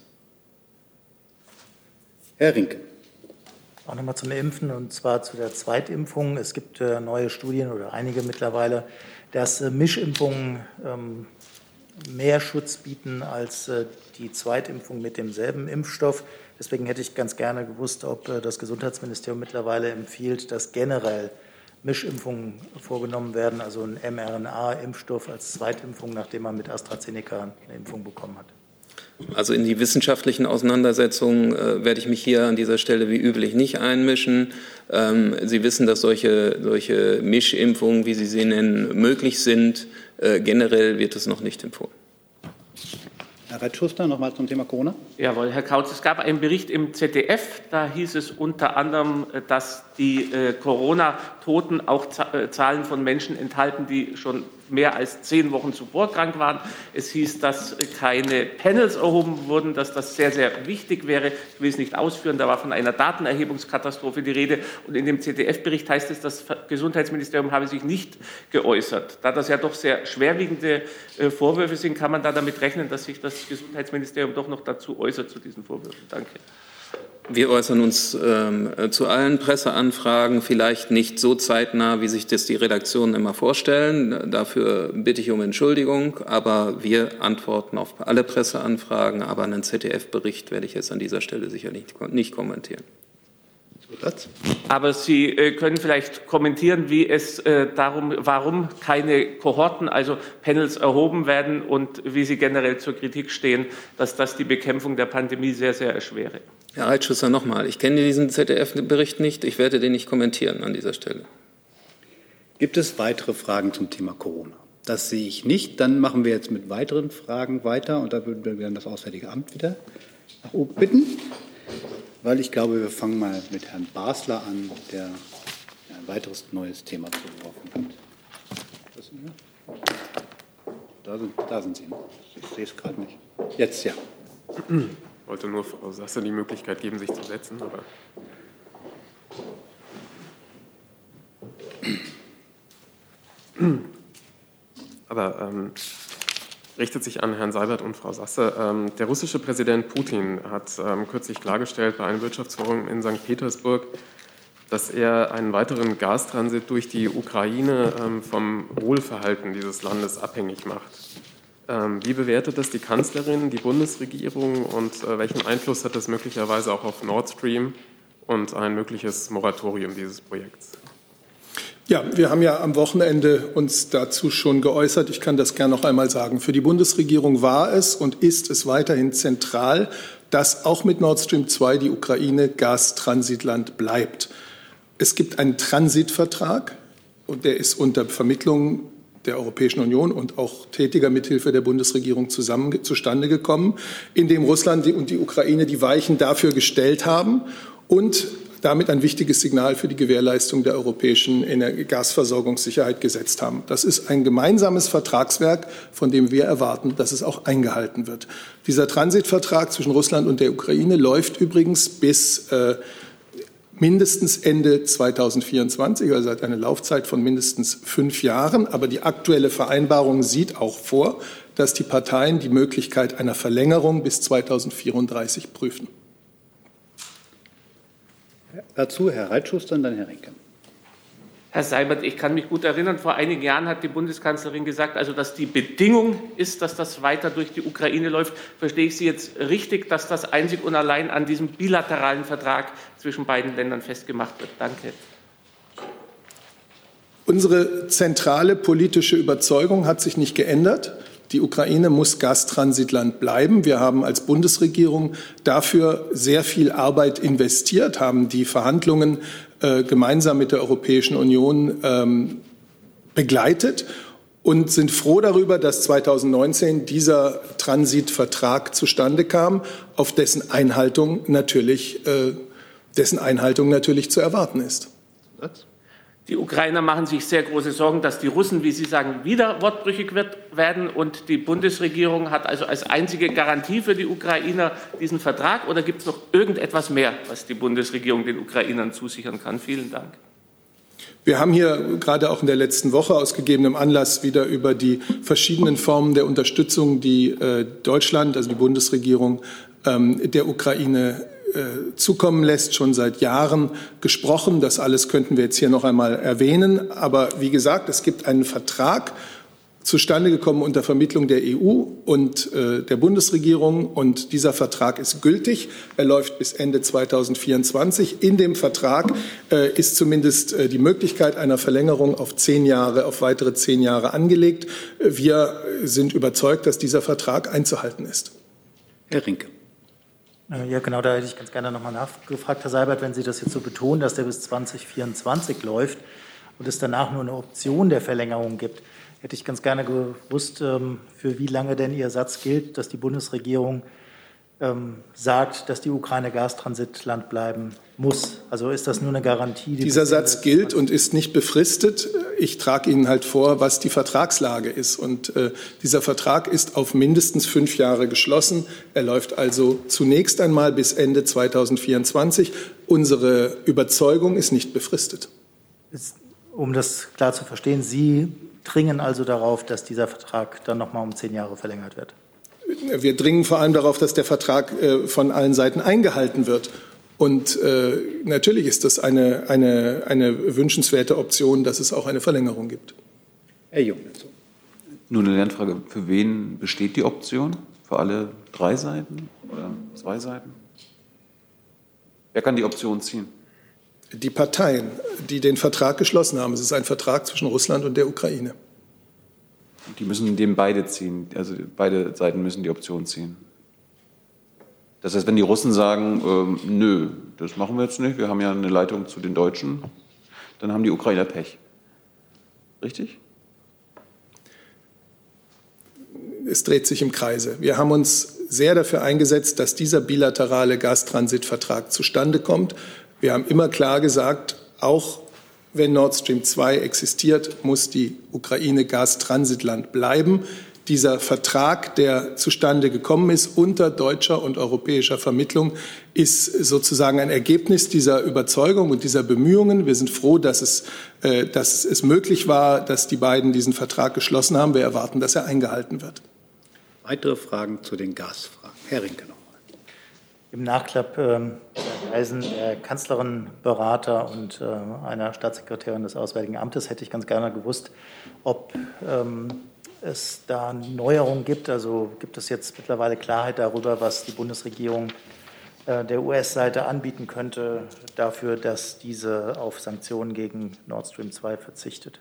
Herr Rinke.
Auch nochmal zum Impfen, und zwar zu der Zweitimpfung. Es gibt neue Studien oder einige mittlerweile, dass Mischimpfungen mehr Schutz bieten als die Zweitimpfung mit demselben Impfstoff. Deswegen hätte ich ganz gerne gewusst, ob das Gesundheitsministerium mittlerweile empfiehlt, dass generell Mischimpfungen vorgenommen werden, also ein mRNA-Impfstoff als Zweitimpfung, nachdem man mit AstraZeneca eine Impfung bekommen hat.
Also in die wissenschaftlichen Auseinandersetzungen werde ich mich hier an dieser Stelle wie üblich nicht einmischen. Sie wissen, dass solche Mischimpfungen, wie Sie sie nennen, möglich sind. Generell wird es noch nicht empfohlen.
Herr Reitschuster, noch mal zum Thema Corona.
Jawohl, Herr Kautz, es gab einen Bericht im ZDF, da hieß es unter anderem, dass die Corona-Toten auch Zahlen von Menschen enthalten, die schon mehr als 10 Wochen zuvor krank waren. Es hieß, dass keine Panels erhoben wurden, dass das sehr, sehr wichtig wäre. Ich will es nicht ausführen, da war von einer Datenerhebungskatastrophe die Rede. Und in dem ZDF-Bericht heißt es, das Gesundheitsministerium habe sich nicht geäußert. Da das ja doch sehr schwerwiegende Vorwürfe sind, kann man da damit rechnen, dass sich das Gesundheitsministerium doch noch dazu äußert, zu diesen Vorwürfen. Danke.
Wir äußern uns zu allen Presseanfragen, vielleicht nicht so zeitnah, wie sich das die Redaktionen immer vorstellen. Dafür bitte ich um Entschuldigung, aber wir antworten auf alle Presseanfragen. Aber einen ZDF-Bericht werde ich jetzt an dieser Stelle sicherlich nicht kommentieren.
Aber Sie können vielleicht kommentieren, wie es warum keine Kohorten, also Panels erhoben werden und wie Sie generell zur Kritik stehen, dass das die Bekämpfung der Pandemie sehr, sehr erschwere.
Herr Reitschuster, nochmal. Ich kenne diesen ZDF-Bericht nicht. Ich werde den nicht kommentieren an dieser Stelle.
Gibt es weitere Fragen zum Thema Corona? Das sehe ich nicht. Dann machen wir jetzt mit weiteren Fragen weiter. Und da würden wir dann das Auswärtige Amt wieder nach oben bitten. Weil ich glaube, wir fangen mal mit Herrn Basler an, der ein weiteres neues Thema zugeworfen hat. Da sind Sie. Ich sehe es gerade nicht. Jetzt, ja.
Ich wollte nur Frau Sasse die Möglichkeit geben, sich zu setzen. Aber richtet sich an Herrn Seibert und Frau Sasse. Der russische Präsident Putin hat kürzlich klargestellt bei einem Wirtschaftsforum in St. Petersburg, dass er einen weiteren Gastransit durch die Ukraine vom Wohlverhalten dieses Landes abhängig macht. Wie bewertet das die Kanzlerin, die Bundesregierung und welchen Einfluss hat das möglicherweise auch auf Nord Stream und ein mögliches Moratorium dieses Projekts?
Ja, wir haben ja am Wochenende uns dazu schon geäußert. Ich kann das gerne noch einmal sagen. Für die Bundesregierung war es und ist es weiterhin zentral, dass auch mit Nord Stream 2 die Ukraine Gastransitland bleibt. Es gibt einen Transitvertrag und der ist unter Vermittlung der Europäischen Union und auch tätiger Mithilfe der Bundesregierung zustande gekommen, in dem Russland und die Ukraine die Weichen dafür gestellt haben und damit ein wichtiges Signal für die Gewährleistung der europäischen Gasversorgungssicherheit gesetzt haben. Das ist ein gemeinsames Vertragswerk, von dem wir erwarten, dass es auch eingehalten wird. Dieser Transitvertrag zwischen Russland und der Ukraine läuft übrigens bis mindestens Ende 2024, also hat eine Laufzeit von mindestens 5 Jahren. Aber die aktuelle Vereinbarung sieht auch vor, dass die Parteien die Möglichkeit einer Verlängerung bis 2034 prüfen.
Dazu Herr Reitschuster und dann Herr Rinke.
Herr Seibert, ich kann mich gut erinnern, vor einigen Jahren hat die Bundeskanzlerin gesagt, also dass die Bedingung ist, dass das weiter durch die Ukraine läuft. Verstehe ich Sie jetzt richtig, dass das einzig und allein an diesem bilateralen Vertrag zwischen beiden Ländern festgemacht wird? Danke.
Unsere zentrale politische Überzeugung hat sich nicht geändert. Die Ukraine muss Gastransitland bleiben. Wir haben als Bundesregierung dafür sehr viel Arbeit investiert, haben die Verhandlungen gemeinsam mit der Europäischen Union begleitet und sind froh darüber, dass 2019 dieser Transitvertrag zustande kam, auf dessen Einhaltung natürlich zu erwarten ist.
Die Ukrainer machen sich sehr große Sorgen, dass die Russen, wie Sie sagen, wieder wortbrüchig werden. Und die Bundesregierung hat also als einzige Garantie für die Ukrainer diesen Vertrag. Oder gibt es noch irgendetwas mehr, was die Bundesregierung den Ukrainern zusichern kann? Vielen Dank.
Wir haben hier gerade auch in der letzten Woche aus gegebenem Anlass wieder über die verschiedenen Formen der Unterstützung, die Deutschland, also die Bundesregierung, der Ukraine zukommen lässt, schon seit Jahren gesprochen. Das alles könnten wir jetzt hier noch einmal erwähnen. Aber wie gesagt, es gibt einen Vertrag zustande gekommen unter Vermittlung der EU und der Bundesregierung. Und dieser Vertrag ist gültig. Er läuft bis Ende 2024. In dem Vertrag ist zumindest die Möglichkeit einer Verlängerung auf 10 Jahre, auf weitere 10 Jahre angelegt. Wir sind überzeugt, dass dieser Vertrag einzuhalten ist.
Herr Rinke.
Ja, genau, da hätte ich ganz gerne nochmal nachgefragt, Herr Seibert, wenn Sie das jetzt so betonen, dass der bis 2024 läuft und es danach nur eine Option der Verlängerung gibt, hätte ich ganz gerne gewusst, für wie lange denn Ihr Satz gilt, dass die Bundesregierung sagt, dass die Ukraine Gastransitland bleiben muss. Also ist das nur eine Garantie?
Dieser Satz gilt und ist nicht befristet. Ich trage Ihnen halt vor, was die Vertragslage ist. Und dieser Vertrag ist auf mindestens 5 Jahre geschlossen. Er läuft also zunächst einmal bis Ende 2024. Unsere Überzeugung ist nicht befristet.
Um das klar zu verstehen, Sie dringen also darauf, dass dieser Vertrag dann noch mal um 10 Jahre verlängert wird?
Wir dringen vor allem darauf, dass der Vertrag von allen Seiten eingehalten wird. Und natürlich ist das eine wünschenswerte Option, dass es auch eine Verlängerung gibt.
Herr Jung.
Nur eine Lernfrage. Für wen besteht die Option? Für alle 3 Seiten oder 2 Seiten? Wer kann die Option ziehen?
Die Parteien, die den Vertrag geschlossen haben. Es ist ein Vertrag zwischen Russland und der Ukraine.
Die müssen den beide ziehen. Also beide Seiten müssen die Option ziehen. Das heißt, wenn die Russen sagen, nö, das machen wir jetzt nicht, wir haben ja eine Leitung zu den Deutschen, dann haben die Ukrainer Pech. Richtig?
Es dreht sich im Kreise. Wir haben uns sehr dafür eingesetzt, dass dieser bilaterale Gastransitvertrag zustande kommt. Wir haben immer klar gesagt, auch wenn Nord Stream 2 existiert, muss die Ukraine Gastransitland bleiben. Dieser Vertrag, der zustande gekommen ist unter deutscher und europäischer Vermittlung, ist sozusagen ein Ergebnis dieser Überzeugung und dieser Bemühungen. Wir sind froh, dass es möglich war, dass die beiden diesen Vertrag geschlossen haben. Wir erwarten, dass er eingehalten wird.
Weitere Fragen zu den Gasfragen. Herr Rinke noch.
Im Nachklapp Reisen der Kanzlerin, Berater und einer Staatssekretärin des Auswärtigen Amtes hätte ich ganz gerne gewusst, ob es da Neuerungen gibt. Also gibt es jetzt mittlerweile Klarheit darüber, was die Bundesregierung der US-Seite anbieten könnte, dafür, dass diese auf Sanktionen gegen Nord Stream 2 verzichtet?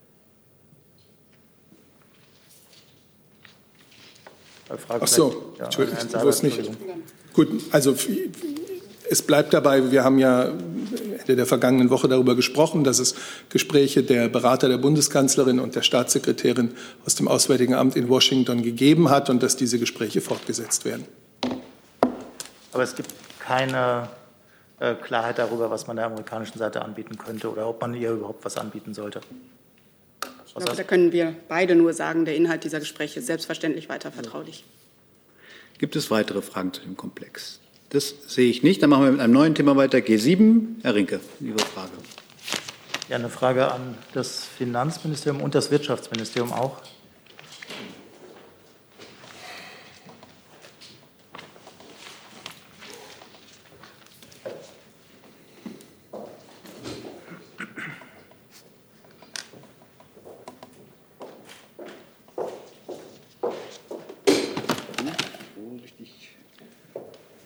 Ach so, Entschuldigung, ich wusste nicht. Gut, also es bleibt dabei, wir haben ja Ende der vergangenen Woche darüber gesprochen, dass es Gespräche der Berater der Bundeskanzlerin und der Staatssekretärin aus dem Auswärtigen Amt in Washington gegeben hat und dass diese Gespräche fortgesetzt werden.
Aber es gibt keine Klarheit darüber, was man der amerikanischen Seite anbieten könnte oder ob man ihr überhaupt was anbieten sollte.
Ich glaube, da können wir beide nur sagen, der Inhalt dieser Gespräche ist selbstverständlich weiter vertraulich.
Gibt es weitere Fragen zu dem Komplex? Das sehe ich nicht. Dann machen wir mit einem neuen Thema weiter. G7. Herr Rinke, Ihre Frage.
Ja, eine Frage an das Finanzministerium und das Wirtschaftsministerium auch.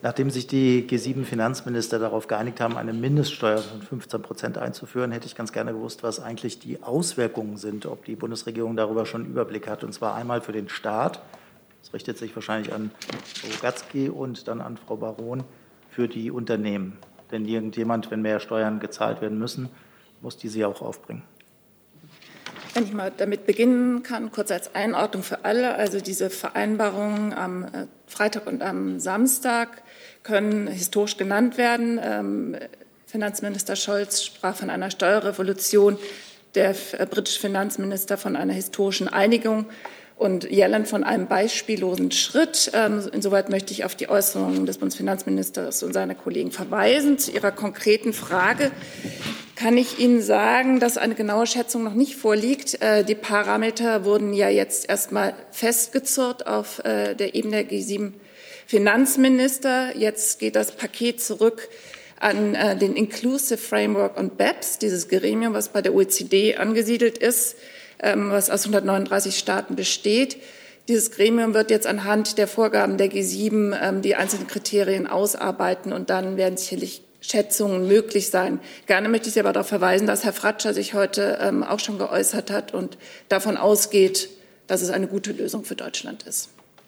Nachdem sich die G7-Finanzminister darauf geeinigt haben, eine Mindeststeuer von 15% einzuführen, hätte ich ganz gerne gewusst, was eigentlich die Auswirkungen sind, ob die Bundesregierung darüber schon einen Überblick hat. Und zwar einmal für den Staat, das richtet sich wahrscheinlich an Frau Rogatzky und dann an Frau Baron, für die Unternehmen. Denn irgendjemand, wenn mehr Steuern gezahlt werden müssen, muss diese ja auch aufbringen.
Wenn ich mal damit beginnen kann, kurz als Einordnung für alle. Also diese Vereinbarungen am Freitag und am Samstag können historisch genannt werden. Finanzminister Scholz sprach von einer Steuerrevolution, der britische Finanzminister von einer historischen Einigung und Yellen von einem beispiellosen Schritt. Insoweit möchte ich auf die Äußerungen des Bundesfinanzministers und seiner Kollegen verweisen. Zu Ihrer konkreten Frage kann ich Ihnen sagen, dass eine genaue Schätzung noch nicht vorliegt. Die Parameter wurden ja jetzt erstmal festgezurrt auf der Ebene der G7-Finanzminister. Jetzt geht das Paket zurück an den Inclusive Framework on BEPS, dieses Gremium, was bei der OECD angesiedelt ist, was aus 139 Staaten besteht. Dieses Gremium wird jetzt anhand der Vorgaben der G7 die einzelnen Kriterien ausarbeiten und dann werden sicherlich Schätzungen möglich sein. Gerne möchte ich Sie aber darauf verweisen, dass Herr Fratscher sich heute auch schon geäußert hat und davon ausgeht, dass es eine gute Lösung für Deutschland ist.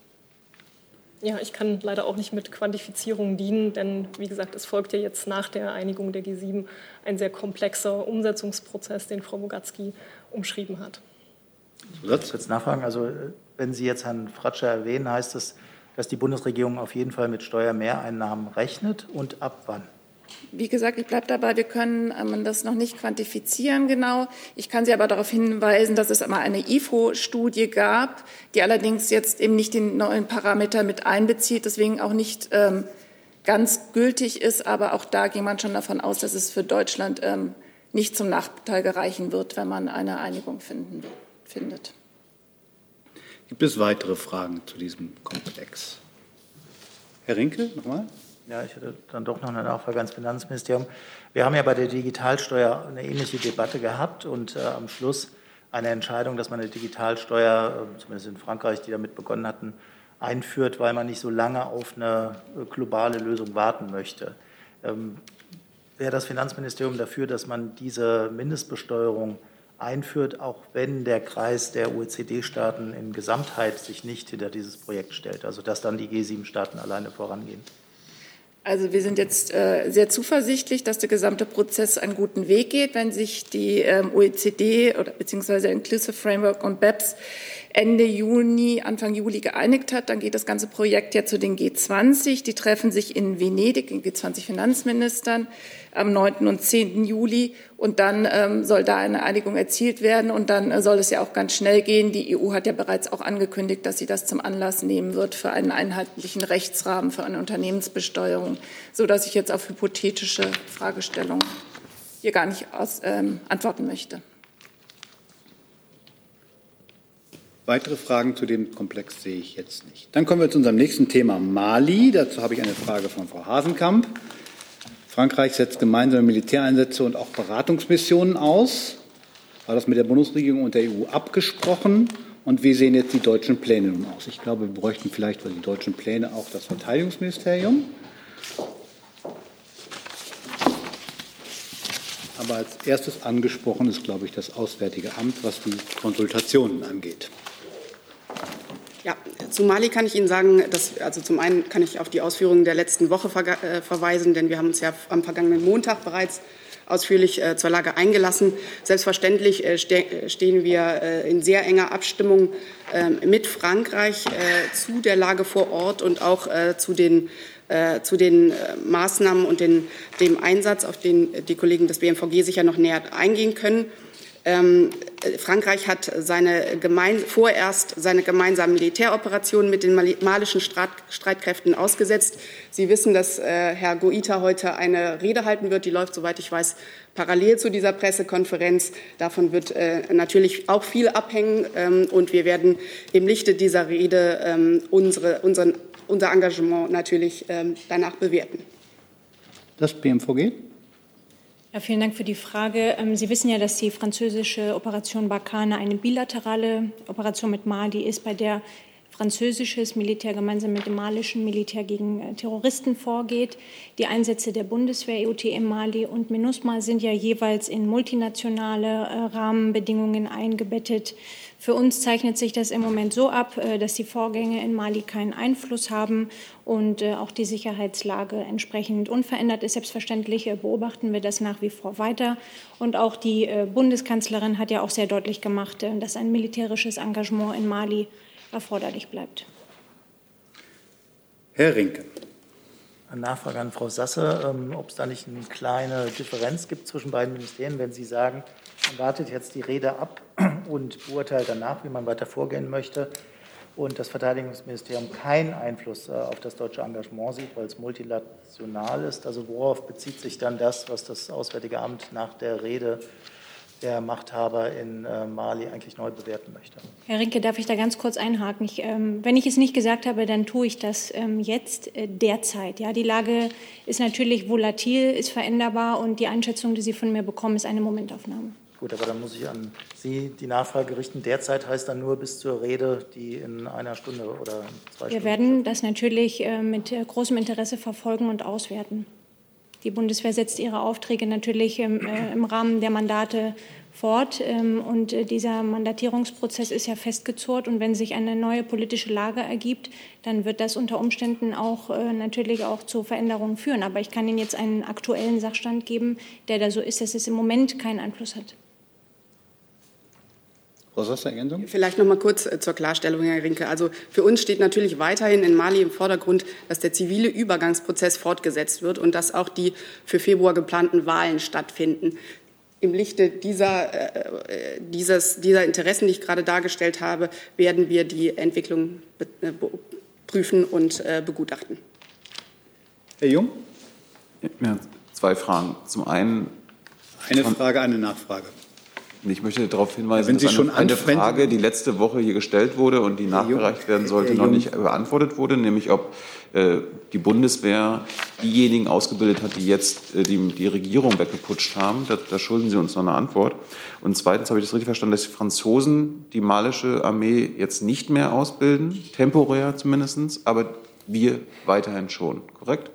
Ja, ich kann leider auch nicht mit Quantifizierungen dienen, denn wie gesagt, es folgt ja jetzt nach der Einigung der G7 ein sehr komplexer Umsetzungsprozess, den Frau Rogatzky umschrieben hat.
Ich will kurz nachfragen. Also, wenn Sie jetzt Herrn Fratscher erwähnen, heißt das, dass die Bundesregierung auf jeden Fall mit Steuermehreinnahmen rechnet und ab wann?
Wie gesagt, ich bleibe dabei, wir können das noch nicht quantifizieren genau. Ich kann Sie aber darauf hinweisen, dass es einmal eine IFO-Studie gab, die allerdings jetzt eben nicht den neuen Parameter mit einbezieht, deswegen auch nicht ganz gültig ist. Aber auch da ging man schon davon aus, dass es für Deutschland nicht zum Nachteil gereichen wird, wenn man eine Einigung findet.
Gibt es weitere Fragen zu diesem Komplex? Herr Rinke, nochmal.
Ja, ich hätte dann doch noch eine Nachfrage ans Finanzministerium. Wir haben ja bei der Digitalsteuer eine ähnliche Debatte gehabt und am Schluss eine Entscheidung, dass man eine Digitalsteuer, zumindest in Frankreich, die damit begonnen hatten, einführt, weil man nicht so lange auf eine globale Lösung warten möchte. Wäre das Finanzministerium dafür, dass man diese Mindestbesteuerung einführt, auch wenn der Kreis der OECD-Staaten in Gesamtheit sich nicht hinter dieses Projekt stellt, also dass dann die G7-Staaten alleine vorangehen?
Also wir sind jetzt sehr zuversichtlich, dass der gesamte Prozess einen guten Weg geht, wenn sich die OECD oder beziehungsweise Inclusive Framework on BEPS Ende Juni, Anfang Juli geeinigt hat. Dann geht das ganze Projekt ja zu den G20. Die treffen sich in Venedig, den G20-Finanzministern, am 9. und 10. Juli. Und dann soll da eine Einigung erzielt werden. Und dann soll es ja auch ganz schnell gehen. Die EU hat ja bereits auch angekündigt, dass sie das zum Anlass nehmen wird für einen einheitlichen Rechtsrahmen für eine Unternehmensbesteuerung, sodass ich jetzt auf hypothetische Fragestellungen hier gar nicht antworten möchte.
Weitere Fragen zu dem Komplex sehe ich jetzt nicht. Dann kommen wir zu unserem nächsten Thema, Mali. Dazu habe ich eine Frage von Frau Hasenkamp. Frankreich setzt gemeinsame Militäreinsätze und auch Beratungsmissionen aus. War das mit der Bundesregierung und der EU abgesprochen? Und wie sehen jetzt die deutschen Pläne nun aus? Ich glaube, wir bräuchten vielleicht für die deutschen Pläne auch das Verteidigungsministerium. Aber als erstes angesprochen ist, glaube ich, das Auswärtige Amt, was die Konsultationen angeht.
Ja, zu Mali kann ich Ihnen sagen, also zum einen kann ich auf die Ausführungen der letzten Woche verweisen, denn wir haben uns ja am vergangenen Montag bereits ausführlich zur Lage eingelassen. Selbstverständlich stehen wir in sehr enger Abstimmung mit Frankreich zu der Lage vor Ort und auch zu den Maßnahmen und dem Einsatz, auf den die Kollegen des BMVG sicher noch näher eingehen können. Frankreich hat vorerst seine gemeinsamen Militäroperationen mit den malischen Streitkräften ausgesetzt. Sie wissen, dass Herr Goïta heute eine Rede halten wird. Die läuft, soweit ich weiß, parallel zu dieser Pressekonferenz. Davon wird natürlich auch viel abhängen. Und wir werden im Lichte dieser Rede unser Engagement natürlich danach bewerten.
Das BMVG?
Ja, vielen Dank für die Frage. Sie wissen ja, dass die französische Operation Barkhane eine bilaterale Operation mit Mali ist, bei der französisches Militär gemeinsam mit dem malischen Militär gegen Terroristen vorgeht. Die Einsätze der Bundeswehr, EUTM Mali und MINUSMA sind ja jeweils in multinationale Rahmenbedingungen eingebettet. Für uns zeichnet sich das im Moment so ab, dass die Vorgänge in Mali keinen Einfluss haben und auch die Sicherheitslage entsprechend unverändert ist. Selbstverständlich beobachten wir das nach wie vor weiter. Und auch die Bundeskanzlerin hat ja auch sehr deutlich gemacht, dass ein militärisches Engagement in Mali erforderlich bleibt.
Herr Rinke.
Eine Nachfrage an Frau Sasse, ob es da nicht eine kleine Differenz gibt zwischen beiden Ministerien, wenn Sie sagen, man wartet jetzt die Rede ab und beurteilt danach, wie man weiter vorgehen möchte, und das Verteidigungsministerium keinen Einfluss auf das deutsche Engagement sieht, weil es multinational ist. Also worauf bezieht sich dann das, was das Auswärtige Amt nach der Rede der Machthaber in Mali eigentlich neu bewerten möchte?
Herr Rinke, darf ich da ganz kurz einhaken? Wenn ich es nicht gesagt habe, dann tue ich das jetzt derzeit. Ja, die Lage ist natürlich volatil, ist veränderbar und die Einschätzung, die Sie von mir bekommen, ist eine Momentaufnahme.
Gut, aber dann muss ich an Sie die Nachfrage richten. Derzeit heißt dann nur bis zur Rede, die in einer Stunde oder 2 Stunden.
Wir werden das natürlich mit großem Interesse verfolgen und auswerten. Die Bundeswehr setzt ihre Aufträge natürlich im Rahmen der Mandate fort. Und dieser Mandatierungsprozess ist ja festgezurrt. Und wenn sich eine neue politische Lage ergibt, dann wird das unter Umständen auch natürlich auch zu Veränderungen führen. Aber ich kann Ihnen jetzt einen aktuellen Sachstand geben, der da so ist, dass es im Moment keinen Einfluss hat.
Frau Sasse, Ergänzung?
Vielleicht noch mal kurz zur Klarstellung, Herr Rinke. Also für uns steht natürlich weiterhin in Mali im Vordergrund, dass der zivile Übergangsprozess fortgesetzt wird und dass auch die für Februar geplanten Wahlen stattfinden. Im Lichte dieser Interessen, die ich gerade dargestellt habe, werden wir die Entwicklung prüfen und begutachten.
Herr Jung?
Ja, 2 Fragen. Zum einen...
Eine Frage, eine Nachfrage.
Ich möchte darauf hinweisen,
wenn Sie
dass
schon
eine Frage, die letzte Woche hier gestellt wurde und die nachgereicht werden sollte, noch nicht beantwortet wurde, nämlich ob die Bundeswehr diejenigen ausgebildet hat, die jetzt die Regierung weggeputscht haben. Da schulden Sie uns noch eine Antwort. Und zweitens habe ich das richtig verstanden, dass die Franzosen die malische Armee jetzt nicht mehr ausbilden, temporär zumindest, aber wir weiterhin schon, korrekt?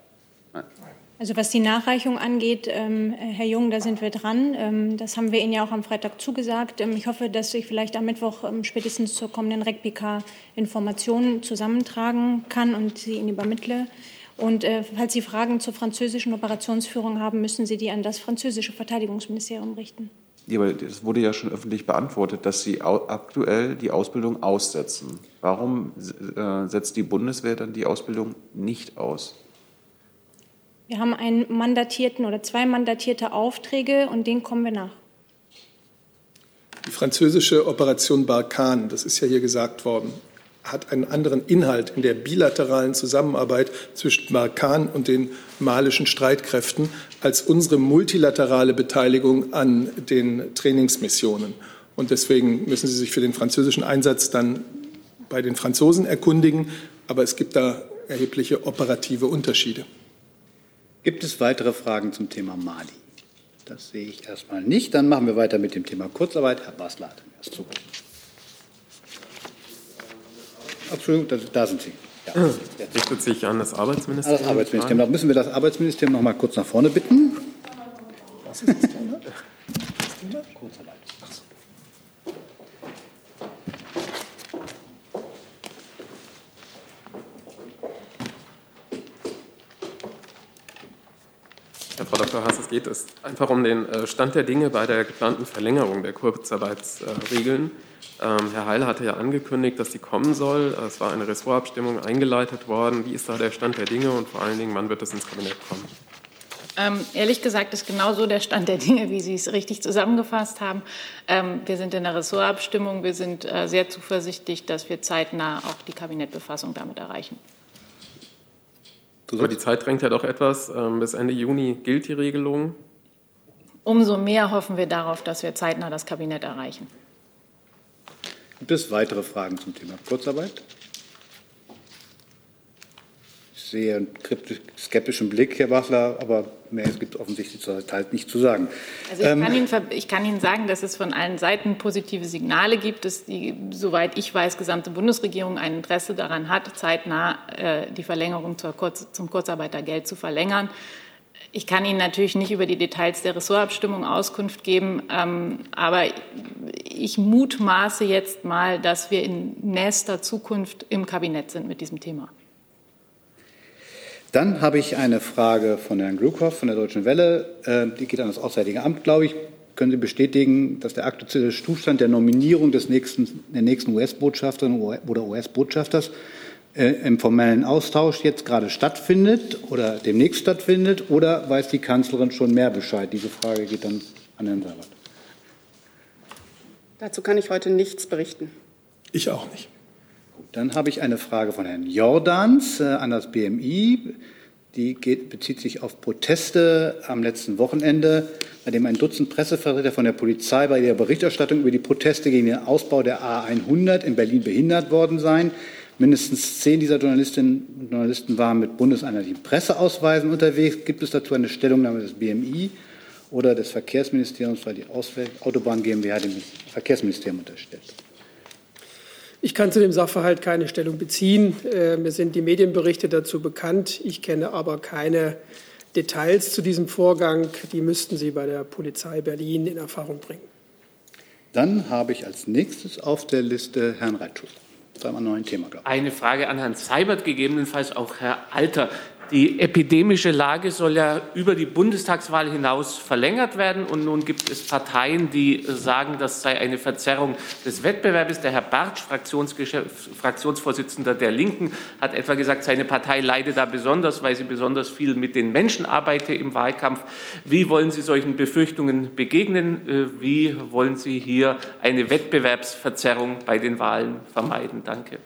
Also was die Nachreichung angeht, Herr Jung, da sind wir dran. Das haben wir Ihnen ja auch am Freitag zugesagt. Ich hoffe, dass ich vielleicht am Mittwoch spätestens zur kommenden REC-PK Informationen zusammentragen kann und sie Ihnen übermittle. Und falls Sie Fragen zur französischen Operationsführung haben, müssen Sie die an das französische Verteidigungsministerium richten.
Ja, aber das wurde ja schon öffentlich beantwortet, dass Sie aktuell die Ausbildung aussetzen. Warum setzt die Bundeswehr dann die Ausbildung nicht aus?
Wir haben einen mandatierten oder 2 mandatierte Aufträge und denen kommen wir nach.
Die französische Operation Barkhane, das ist ja hier gesagt worden, hat einen anderen Inhalt in der bilateralen Zusammenarbeit zwischen Barkhane und den malischen Streitkräften als unsere multilaterale Beteiligung an den Trainingsmissionen. Und deswegen müssen Sie sich für den französischen Einsatz dann bei den Franzosen erkundigen. Aber es gibt da erhebliche operative Unterschiede.
Gibt es weitere Fragen zum Thema Mali? Das sehe ich erstmal nicht. Dann machen wir weiter mit dem Thema Kurzarbeit. Herr Basler hat erst zu. Entschuldigung, da sind Sie. Ja.
Richtet sich an das Arbeitsministerium.
Das Arbeitsministerium. Da müssen wir das Arbeitsministerium noch mal kurz nach vorne bitten. Was ist das Thema? Kurzarbeit.
Ja, Frau Dr. Haas, es geht einfach um den Stand der Dinge bei der geplanten Verlängerung der Kurzarbeitsregeln. Herr Heil hatte ja angekündigt, dass sie kommen soll. Es war eine Ressortabstimmung eingeleitet worden. Wie ist da der Stand der Dinge und vor allen Dingen, wann wird es ins Kabinett kommen?
Ehrlich gesagt ist genauso der Stand der Dinge, wie Sie es richtig zusammengefasst haben. Wir sind in der Ressortabstimmung. Wir sind sehr zuversichtlich, dass wir zeitnah auch die Kabinettbefassung damit erreichen.
Aber die Zeit drängt ja doch etwas. Bis Ende Juni gilt die Regelung.
Umso mehr hoffen wir darauf, dass wir zeitnah das Kabinett erreichen.
Gibt es weitere Fragen zum Thema Kurzarbeit? Ich sehe einen skeptischen Blick, Herr Bachler, aber mehr gibt es offensichtlich zurzeit nicht zu sagen.
Also ich kann Ihnen sagen, dass es von allen Seiten positive Signale gibt, dass die, soweit ich weiß, gesamte Bundesregierung ein Interesse daran hat, zeitnah die Verlängerung zum Kurzarbeitergeld zu verlängern. Ich kann Ihnen natürlich nicht über die Details der Ressortabstimmung Auskunft geben, aber ich mutmaße jetzt mal, dass wir in nächster Zukunft im Kabinett sind mit diesem Thema.
Dann habe ich eine Frage von Herrn Glukhoff von der Deutschen Welle. Die geht an das Auswärtige Amt, glaube ich. Können Sie bestätigen, dass der aktuelle Zustand der Nominierung der nächsten US-Botschafterin oder US-Botschafters im formellen Austausch jetzt gerade stattfindet oder demnächst stattfindet? Oder weiß die Kanzlerin schon mehr Bescheid? Diese Frage geht dann an Herrn Seibert.
Dazu kann ich heute nichts berichten.
Ich auch nicht.
Dann habe ich eine Frage von Herrn Jordans an das BMI. Die bezieht sich auf Proteste am letzten Wochenende, bei dem ein Dutzend Pressevertreter von der Polizei bei der Berichterstattung über die Proteste gegen den Ausbau der A100 in Berlin behindert worden seien. Mindestens 10 dieser Journalistinnen und Journalisten waren mit bundeseinheitlichen Presseausweisen unterwegs. Gibt es dazu eine Stellungnahme des BMI oder des Verkehrsministeriums, weil die Autobahn GmbH dem Verkehrsministerium unterstellt?
Ich kann zu dem Sachverhalt keine Stellung beziehen. Mir sind die Medienberichte dazu bekannt. Ich kenne aber keine Details zu diesem Vorgang. Die müssten Sie bei der Polizei Berlin in Erfahrung bringen.
Dann habe ich als nächstes auf der Liste Herrn Reitschuster. Zu einem neuen Thema, glaube ich.
Eine Frage an Herrn Seibert, gegebenenfalls auch Herr Alter. Die epidemische Lage soll ja über die Bundestagswahl hinaus verlängert werden. Und nun gibt es Parteien, die sagen, das sei eine Verzerrung des Wettbewerbs. Der Herr Bartsch, Fraktionsvorsitzender der Linken, hat etwa gesagt, seine Partei leide da besonders, weil sie besonders viel mit den Menschen arbeite im Wahlkampf. Wie wollen Sie solchen Befürchtungen begegnen? Wie wollen Sie hier eine Wettbewerbsverzerrung bei den Wahlen vermeiden? Danke.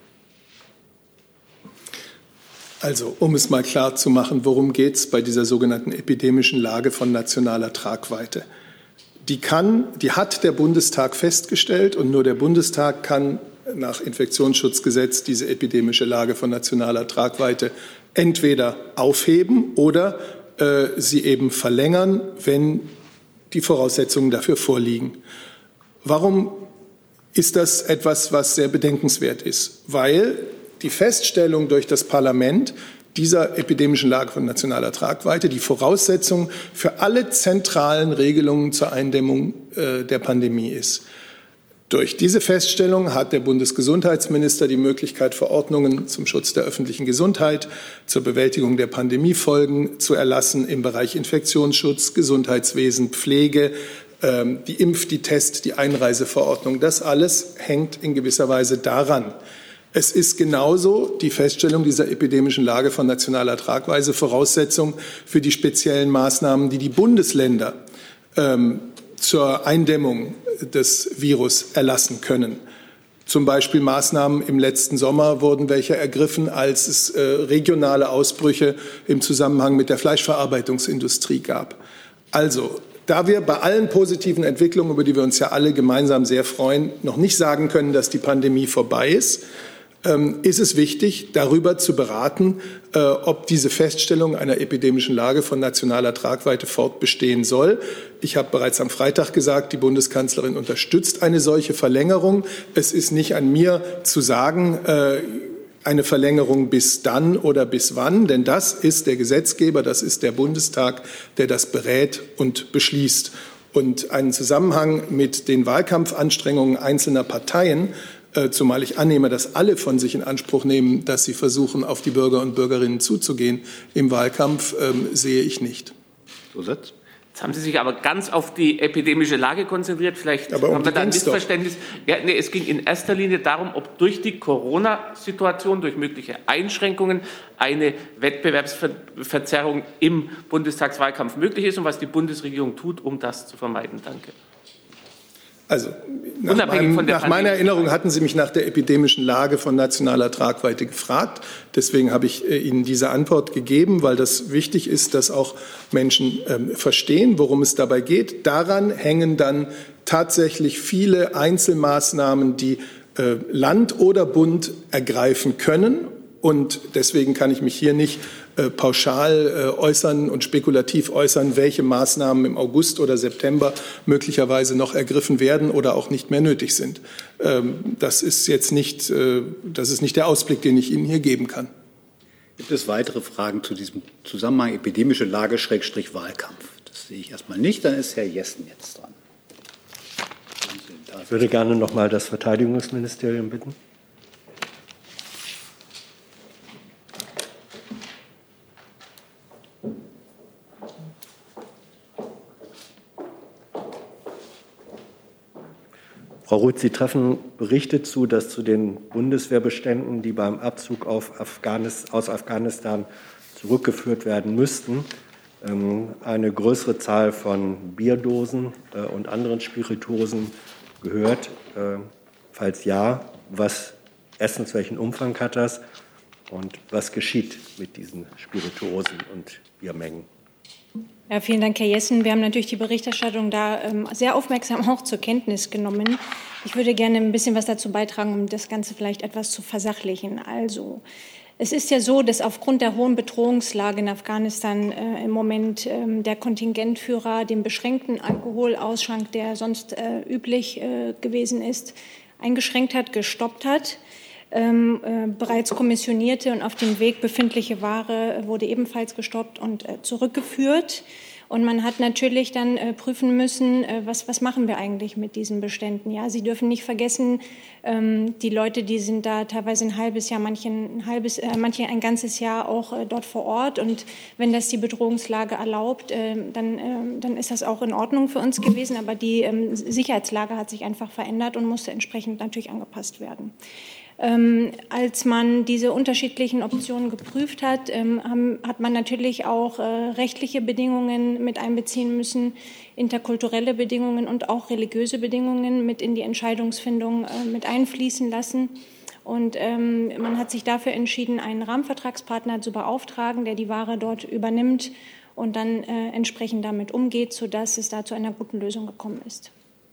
Also, um es mal klar zu machen, worum geht es bei dieser sogenannten epidemischen Lage von nationaler Tragweite? Die hat der Bundestag festgestellt und nur der Bundestag kann nach Infektionsschutzgesetz diese epidemische Lage von nationaler Tragweite entweder aufheben oder sie eben verlängern, wenn die Voraussetzungen dafür vorliegen. Warum ist das etwas, was sehr bedenkenswert ist? Weil die Feststellung durch das Parlament dieser epidemischen Lage von nationaler Tragweite die Voraussetzung für alle zentralen Regelungen zur Eindämmung der Pandemie ist. Durch diese Feststellung hat der Bundesgesundheitsminister die Möglichkeit, Verordnungen zum Schutz der öffentlichen Gesundheit, zur Bewältigung der Pandemiefolgen zu erlassen im Bereich Infektionsschutz, Gesundheitswesen, Pflege, die Test-, die Einreiseverordnung. Das alles hängt in gewisser Weise daran. Es ist genauso die Feststellung dieser epidemischen Lage von nationaler Tragweite Voraussetzung für die speziellen Maßnahmen, die die Bundesländer zur Eindämmung des Virus erlassen können. Zum Beispiel Maßnahmen im letzten Sommer wurden welche ergriffen, als es regionale Ausbrüche im Zusammenhang mit der Fleischverarbeitungsindustrie gab. Also, da wir bei allen positiven Entwicklungen, über die wir uns ja alle gemeinsam sehr freuen, noch nicht sagen können, dass die Pandemie vorbei ist, ist es wichtig, darüber zu beraten, ob diese Feststellung einer epidemischen Lage von nationaler Tragweite fortbestehen soll. Ich habe bereits am Freitag gesagt, die Bundeskanzlerin unterstützt eine solche Verlängerung. Es ist nicht an mir zu sagen, eine Verlängerung bis dann oder bis wann, denn das ist der Gesetzgeber, das ist der Bundestag, der das berät und beschließt. Und einen Zusammenhang mit den Wahlkampfanstrengungen einzelner Parteien, zumal ich annehme, dass alle von sich in Anspruch nehmen, dass sie versuchen, auf die Bürger und Bürgerinnen zuzugehen im Wahlkampf, sehe ich nicht.
Zusatz? Jetzt haben Sie sich aber ganz auf die epidemische Lage konzentriert. Vielleicht haben wir da ein Missverständnis. Ja, nee, es ging in erster Linie darum, ob durch die Corona-Situation, durch mögliche Einschränkungen eine Wettbewerbsverzerrung im Bundestagswahlkampf möglich ist und was die Bundesregierung tut, um das zu vermeiden. Danke.
Also nach meiner Erinnerung hatten Sie mich nach der epidemischen Lage von nationaler Tragweite gefragt. Deswegen habe ich Ihnen diese Antwort gegeben, weil das wichtig ist, dass auch Menschen verstehen, worum es dabei geht. Daran hängen dann tatsächlich viele Einzelmaßnahmen, die Land oder Bund ergreifen können Und deswegen kann ich mich hier nicht pauschal äußern und spekulativ äußern, welche Maßnahmen im August oder September möglicherweise noch ergriffen werden oder auch nicht mehr nötig sind. Das ist jetzt nicht, das ist nicht der Ausblick, den ich Ihnen hier geben kann.
Gibt es weitere Fragen zu diesem Zusammenhang epidemische Lage / Wahlkampf? Das sehe ich erstmal nicht. Dann ist Herr Jessen jetzt dran.
Ich würde gerne noch mal das Verteidigungsministerium bitten. Frau Ruth, Sie treffen Berichte zu, dass zu den Bundeswehrbeständen, die beim Abzug aus Afghanistan zurückgeführt werden müssten, eine größere Zahl von Bierdosen und anderen Spirituosen gehört. Falls ja, welchen Umfang hat das und was geschieht mit diesen Spirituosen und Biermengen?
Ja, vielen Dank, Herr Jessen. Wir haben natürlich die Berichterstattung da sehr aufmerksam auch zur Kenntnis genommen. Ich würde gerne ein bisschen was dazu beitragen, um das Ganze vielleicht etwas zu versachlichen. Also, es ist ja so, dass aufgrund der hohen Bedrohungslage in Afghanistan im Moment der Kontingentführer den beschränkten Alkoholausschank, der sonst üblich gewesen ist, eingeschränkt hat, gestoppt hat. Bereits kommissionierte und auf dem Weg befindliche Ware wurde ebenfalls gestoppt und zurückgeführt. Und man hat natürlich dann prüfen müssen, was machen wir eigentlich mit diesen Beständen. Ja, Sie dürfen nicht vergessen, die Leute, die sind da teilweise ein halbes Jahr, manche ein ganzes Jahr auch dort vor Ort. Und wenn das die Bedrohungslage erlaubt, dann ist das auch in Ordnung für uns gewesen. Aber die Sicherheitslage hat sich einfach verändert und musste entsprechend natürlich angepasst werden. Als man diese unterschiedlichen Optionen geprüft hat, hat man natürlich auch rechtliche Bedingungen mit einbeziehen müssen, interkulturelle Bedingungen und auch religiöse Bedingungen mit in die Entscheidungsfindung mit einfließen lassen. Und man hat sich dafür entschieden, einen Rahmenvertragspartner zu beauftragen, der die Ware dort übernimmt und dann entsprechend damit umgeht, sodass es da zu einer guten Lösung gekommen ist.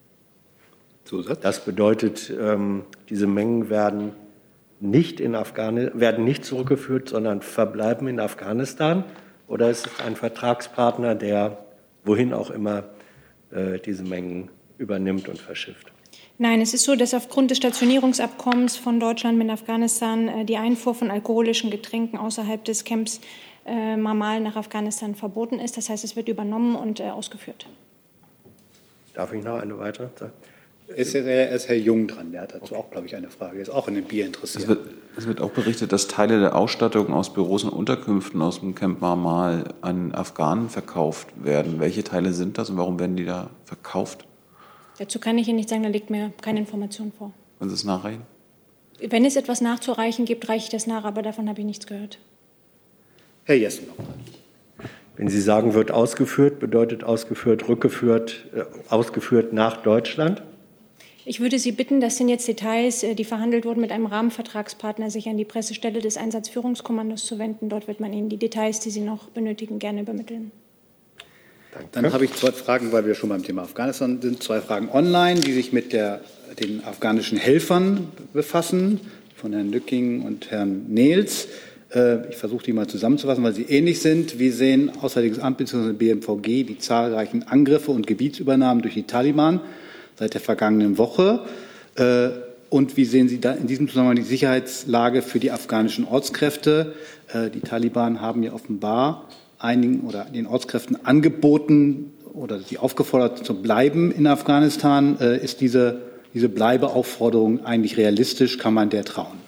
Das bedeutet, diese Mengen werden nicht zurückgeführt, sondern verbleiben in Afghanistan? Oder ist es ein Vertragspartner, der wohin auch immer diese Mengen übernimmt und verschifft?
Nein, es ist so, dass aufgrund des Stationierungsabkommens von Deutschland mit Afghanistan die Einfuhr von alkoholischen Getränken außerhalb des Camps Marmal nach Afghanistan verboten ist. Das heißt, es wird übernommen und ausgeführt.
Darf ich noch eine weitere sagen?
Ist Herr Jung dran, der hat dazu auch, glaube ich, eine Frage. Er ist auch in dem Bier interessiert.
Es wird auch berichtet, dass Teile der Ausstattung aus Büros und Unterkünften aus dem Camp Marmal an Afghanen verkauft werden. Welche Teile sind das und warum werden die da verkauft?
Dazu kann ich Ihnen nicht sagen, da liegt mir keine Information vor.
Können Sie es nachreichen?
Wenn es etwas nachzureichen gibt, reiche ich das nach, aber davon habe ich nichts gehört.
Herr Jessen nochmal.
Wenn Sie sagen, wird ausgeführt, bedeutet ausgeführt, ausgeführt nach Deutschland?
Ich würde Sie bitten, das sind jetzt Details, die verhandelt wurden mit einem Rahmenvertragspartner, sich an die Pressestelle des Einsatzführungskommandos zu wenden. Dort wird man Ihnen die Details, die Sie noch benötigen, gerne übermitteln.
Dann habe ich 2 Fragen, weil wir schon beim Thema Afghanistan sind. 2 Fragen online, die sich mit den afghanischen Helfern befassen, von Herrn Lücking und Herrn Nehls. Ich versuche die mal zusammenzufassen, weil sie ähnlich sind. Wie sehen Auswärtiges Amt bzw. BMVG die zahlreichen Angriffe und Gebietsübernahmen durch die Taliban seit der vergangenen Woche? Und wie sehen Sie da in diesem Zusammenhang die Sicherheitslage für die afghanischen Ortskräfte? Die Taliban haben ja offenbar einigen oder den Ortskräften angeboten oder sie aufgefordert zu bleiben in Afghanistan. Ist diese Bleibeaufforderung eigentlich realistisch? Kann man der trauen?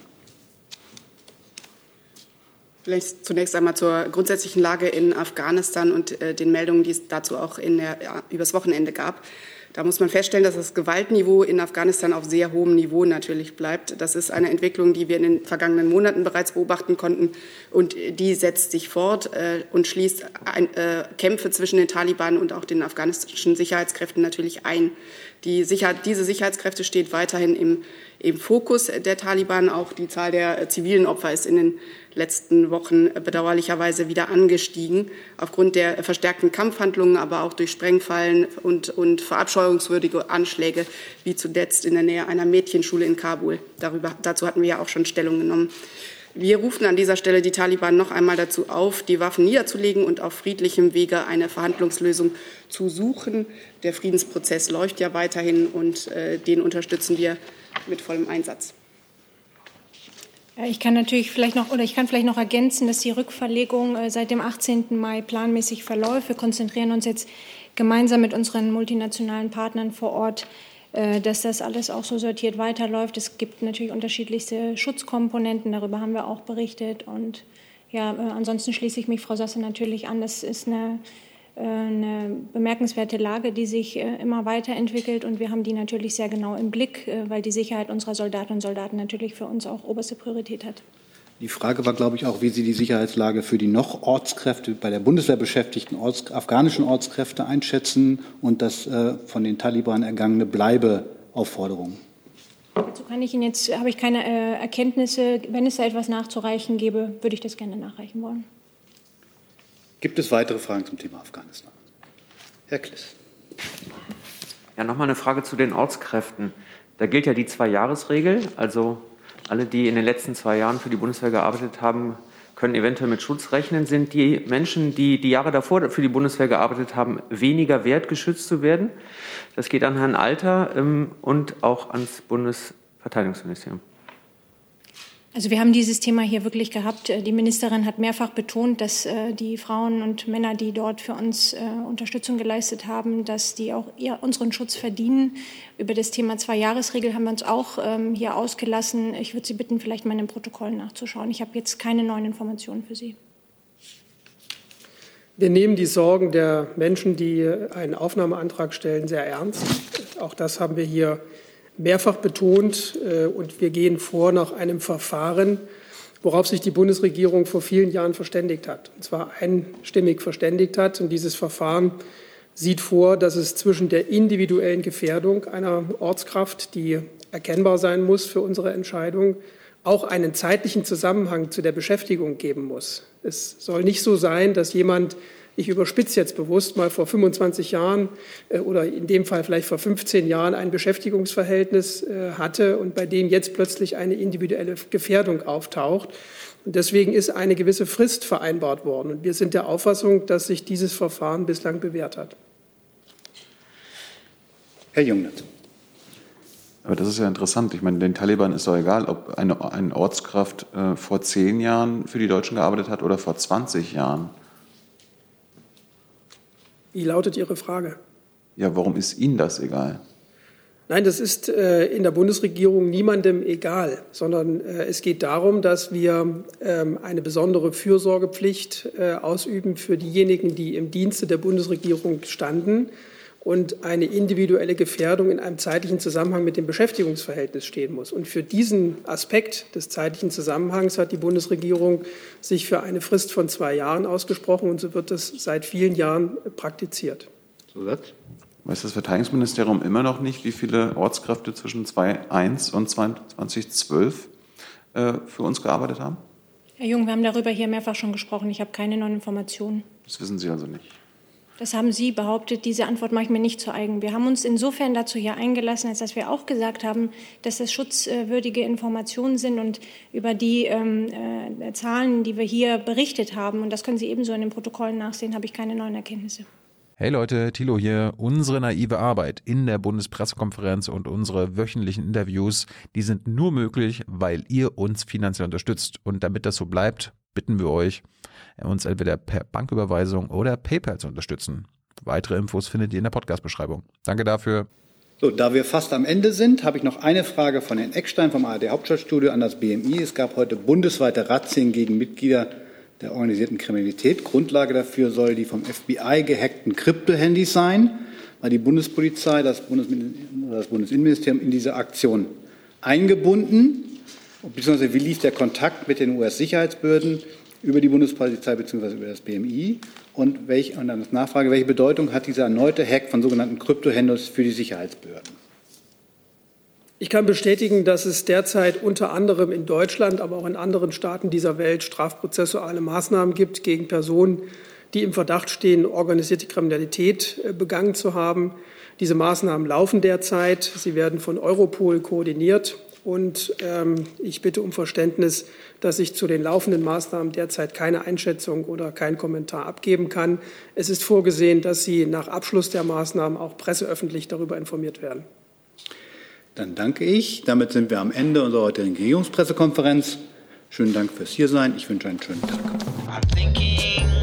Vielleicht zunächst einmal zur grundsätzlichen Lage in Afghanistan und den Meldungen, die es dazu auch übers Wochenende gab. Da muss man feststellen, dass das Gewaltniveau in Afghanistan auf sehr hohem Niveau natürlich bleibt. Das ist eine Entwicklung, die wir in den vergangenen Monaten bereits beobachten konnten. Und die setzt sich fort und schließt Kämpfe zwischen den Taliban und auch den afghanischen Sicherheitskräften natürlich ein. Diese Sicherheitskräfte steht weiterhin im Fokus der Taliban. Auch die Zahl der zivilen Opfer ist in den letzten Wochen bedauerlicherweise wieder angestiegen, aufgrund der verstärkten Kampfhandlungen, aber auch durch Sprengfallen und verabscheuungswürdige Anschläge, wie zuletzt in der Nähe einer Mädchenschule in Kabul. Dazu hatten wir ja auch schon Stellung genommen. Wir rufen an dieser Stelle die Taliban noch einmal dazu auf, die Waffen niederzulegen und auf friedlichem Wege eine Verhandlungslösung zu suchen. Der Friedensprozess läuft ja weiterhin und den unterstützen wir mit vollem Einsatz.
Ich kann vielleicht noch ergänzen, dass die Rückverlegung seit dem 18. Mai planmäßig verläuft. Wir konzentrieren uns jetzt gemeinsam mit unseren multinationalen Partnern vor Ort, dass das alles auch so sortiert weiterläuft. Es gibt natürlich unterschiedlichste Schutzkomponenten, darüber haben wir auch berichtet. Und ja, ansonsten schließe ich mich Frau Sasse natürlich an. Das ist eine bemerkenswerte Lage, die sich immer weiterentwickelt. Und wir haben die natürlich sehr genau im Blick, weil die Sicherheit unserer Soldatinnen und Soldaten natürlich für uns auch oberste Priorität hat.
Die Frage war, glaube ich, auch, wie Sie die Sicherheitslage für die noch Ortskräfte, bei der Bundeswehr beschäftigten afghanischen Ortskräfte einschätzen und das von den Taliban ergangene Bleibeaufforderung.
Dazu habe ich keine Erkenntnisse. Wenn es da etwas nachzureichen gäbe, würde ich das gerne nachreichen wollen.
Gibt es weitere Fragen zum Thema Afghanistan? Herr Kliss.
Ja, nochmal eine Frage zu den Ortskräften. Da gilt ja die 2-Jahres-Regel. Also alle, die in den letzten 2 Jahren für die Bundeswehr gearbeitet haben, können eventuell mit Schutz rechnen. Sind die Menschen, die die Jahre davor für die Bundeswehr gearbeitet haben, weniger wert, geschützt zu werden? Das geht an Herrn Alter und auch ans Bundesverteidigungsministerium.
Also wir haben dieses Thema hier wirklich gehabt. Die Ministerin hat mehrfach betont, dass die Frauen und Männer, die dort für uns Unterstützung geleistet haben, dass die auch unseren Schutz verdienen. Über das Thema 2-Jahres-Regel haben wir uns auch hier ausgelassen. Ich würde Sie bitten, vielleicht mal in den Protokollen nachzuschauen. Ich habe jetzt keine neuen Informationen für Sie.
Wir nehmen die Sorgen der Menschen, die einen Aufnahmeantrag stellen, sehr ernst. Auch das haben wir hier mehrfach betont, und wir gehen vor nach einem Verfahren, worauf sich die Bundesregierung vor vielen Jahren verständigt hat, und zwar einstimmig verständigt hat. Und dieses Verfahren sieht vor, dass es zwischen der individuellen Gefährdung einer Ortskraft, die erkennbar sein muss für unsere Entscheidung, auch einen zeitlichen Zusammenhang zu der Beschäftigung geben muss. Es soll nicht so sein, dass jemand, ich überspitze jetzt bewusst, mal vor 25 Jahren oder in dem Fall vielleicht vor 15 Jahren ein Beschäftigungsverhältnis hatte und bei dem jetzt plötzlich eine individuelle Gefährdung auftaucht. Und deswegen ist eine gewisse Frist vereinbart worden. Und wir sind der Auffassung, dass sich dieses Verfahren bislang bewährt hat.
Herr Jungnert.
Aber das ist ja interessant. Ich meine, den Taliban ist doch egal, ob eine Ortskraft vor 10 Jahren für die Deutschen gearbeitet hat oder vor 20 Jahren.
Wie lautet Ihre Frage?
Ja, warum ist Ihnen das egal?
Nein, das ist in der Bundesregierung niemandem egal, sondern es geht darum, dass wir eine besondere Fürsorgepflicht ausüben für diejenigen, die im Dienste der Bundesregierung standen und eine individuelle Gefährdung in einem zeitlichen Zusammenhang mit dem Beschäftigungsverhältnis stehen muss. Und für diesen Aspekt des zeitlichen Zusammenhangs hat die Bundesregierung sich für eine Frist von 2 Jahren ausgesprochen, und so wird das seit vielen Jahren praktiziert.
Zusatz?
Weiß das Verteidigungsministerium immer noch nicht, wie viele Ortskräfte zwischen 2001 und 2012 für uns gearbeitet haben?
Herr Jung, wir haben darüber hier mehrfach schon gesprochen. Ich habe keine neuen Informationen.
Das wissen Sie also nicht.
Das haben Sie behauptet. Diese Antwort mache ich mir nicht zu eigen. Wir haben uns insofern dazu hier eingelassen, als dass wir auch gesagt haben, dass das schutzwürdige Informationen sind, und über die Zahlen, die wir hier berichtet haben, und das können Sie ebenso in den Protokollen nachsehen, habe ich keine neuen Erkenntnisse.
Hey Leute, Thilo hier. Unsere naive Arbeit in der Bundespressekonferenz und unsere wöchentlichen Interviews, die sind nur möglich, weil ihr uns finanziell unterstützt. Und damit das so bleibt, bitten wir euch, uns entweder per Banküberweisung oder PayPal zu unterstützen. Weitere Infos findet ihr in der Podcast-Beschreibung. Danke dafür.
So, da wir fast am Ende sind, habe ich noch eine Frage von Herrn Eckstein vom ARD Hauptstadtstudio an das BMI. Es gab heute bundesweite Razzien gegen Mitglieder der organisierten Kriminalität. Grundlage dafür soll die vom FBI gehackten Krypto-Handys sein. War die Bundespolizei, das Bundesinnenministerium in diese Aktion eingebunden? Beziehungsweise wie lief der Kontakt mit den US-Sicherheitsbehörden über die Bundespolizei bzw. über das BMI? Und dann als Nachfrage, welche Bedeutung hat dieser erneute Hack von sogenannten Krypto-Handys für die Sicherheitsbehörden?
Ich kann bestätigen, dass es derzeit unter anderem in Deutschland, aber auch in anderen Staaten dieser Welt strafprozessuale Maßnahmen gibt gegen Personen, die im Verdacht stehen, organisierte Kriminalität begangen zu haben. Diese Maßnahmen laufen derzeit. Sie werden von Europol koordiniert. Und ich bitte um Verständnis, dass ich zu den laufenden Maßnahmen derzeit keine Einschätzung oder keinen Kommentar abgeben kann. Es ist vorgesehen, dass Sie nach Abschluss der Maßnahmen auch presseöffentlich darüber informiert werden.
Dann danke ich. Damit sind wir am Ende unserer heutigen Regierungspressekonferenz. Schönen Dank fürs Hiersein. Ich wünsche einen schönen Tag.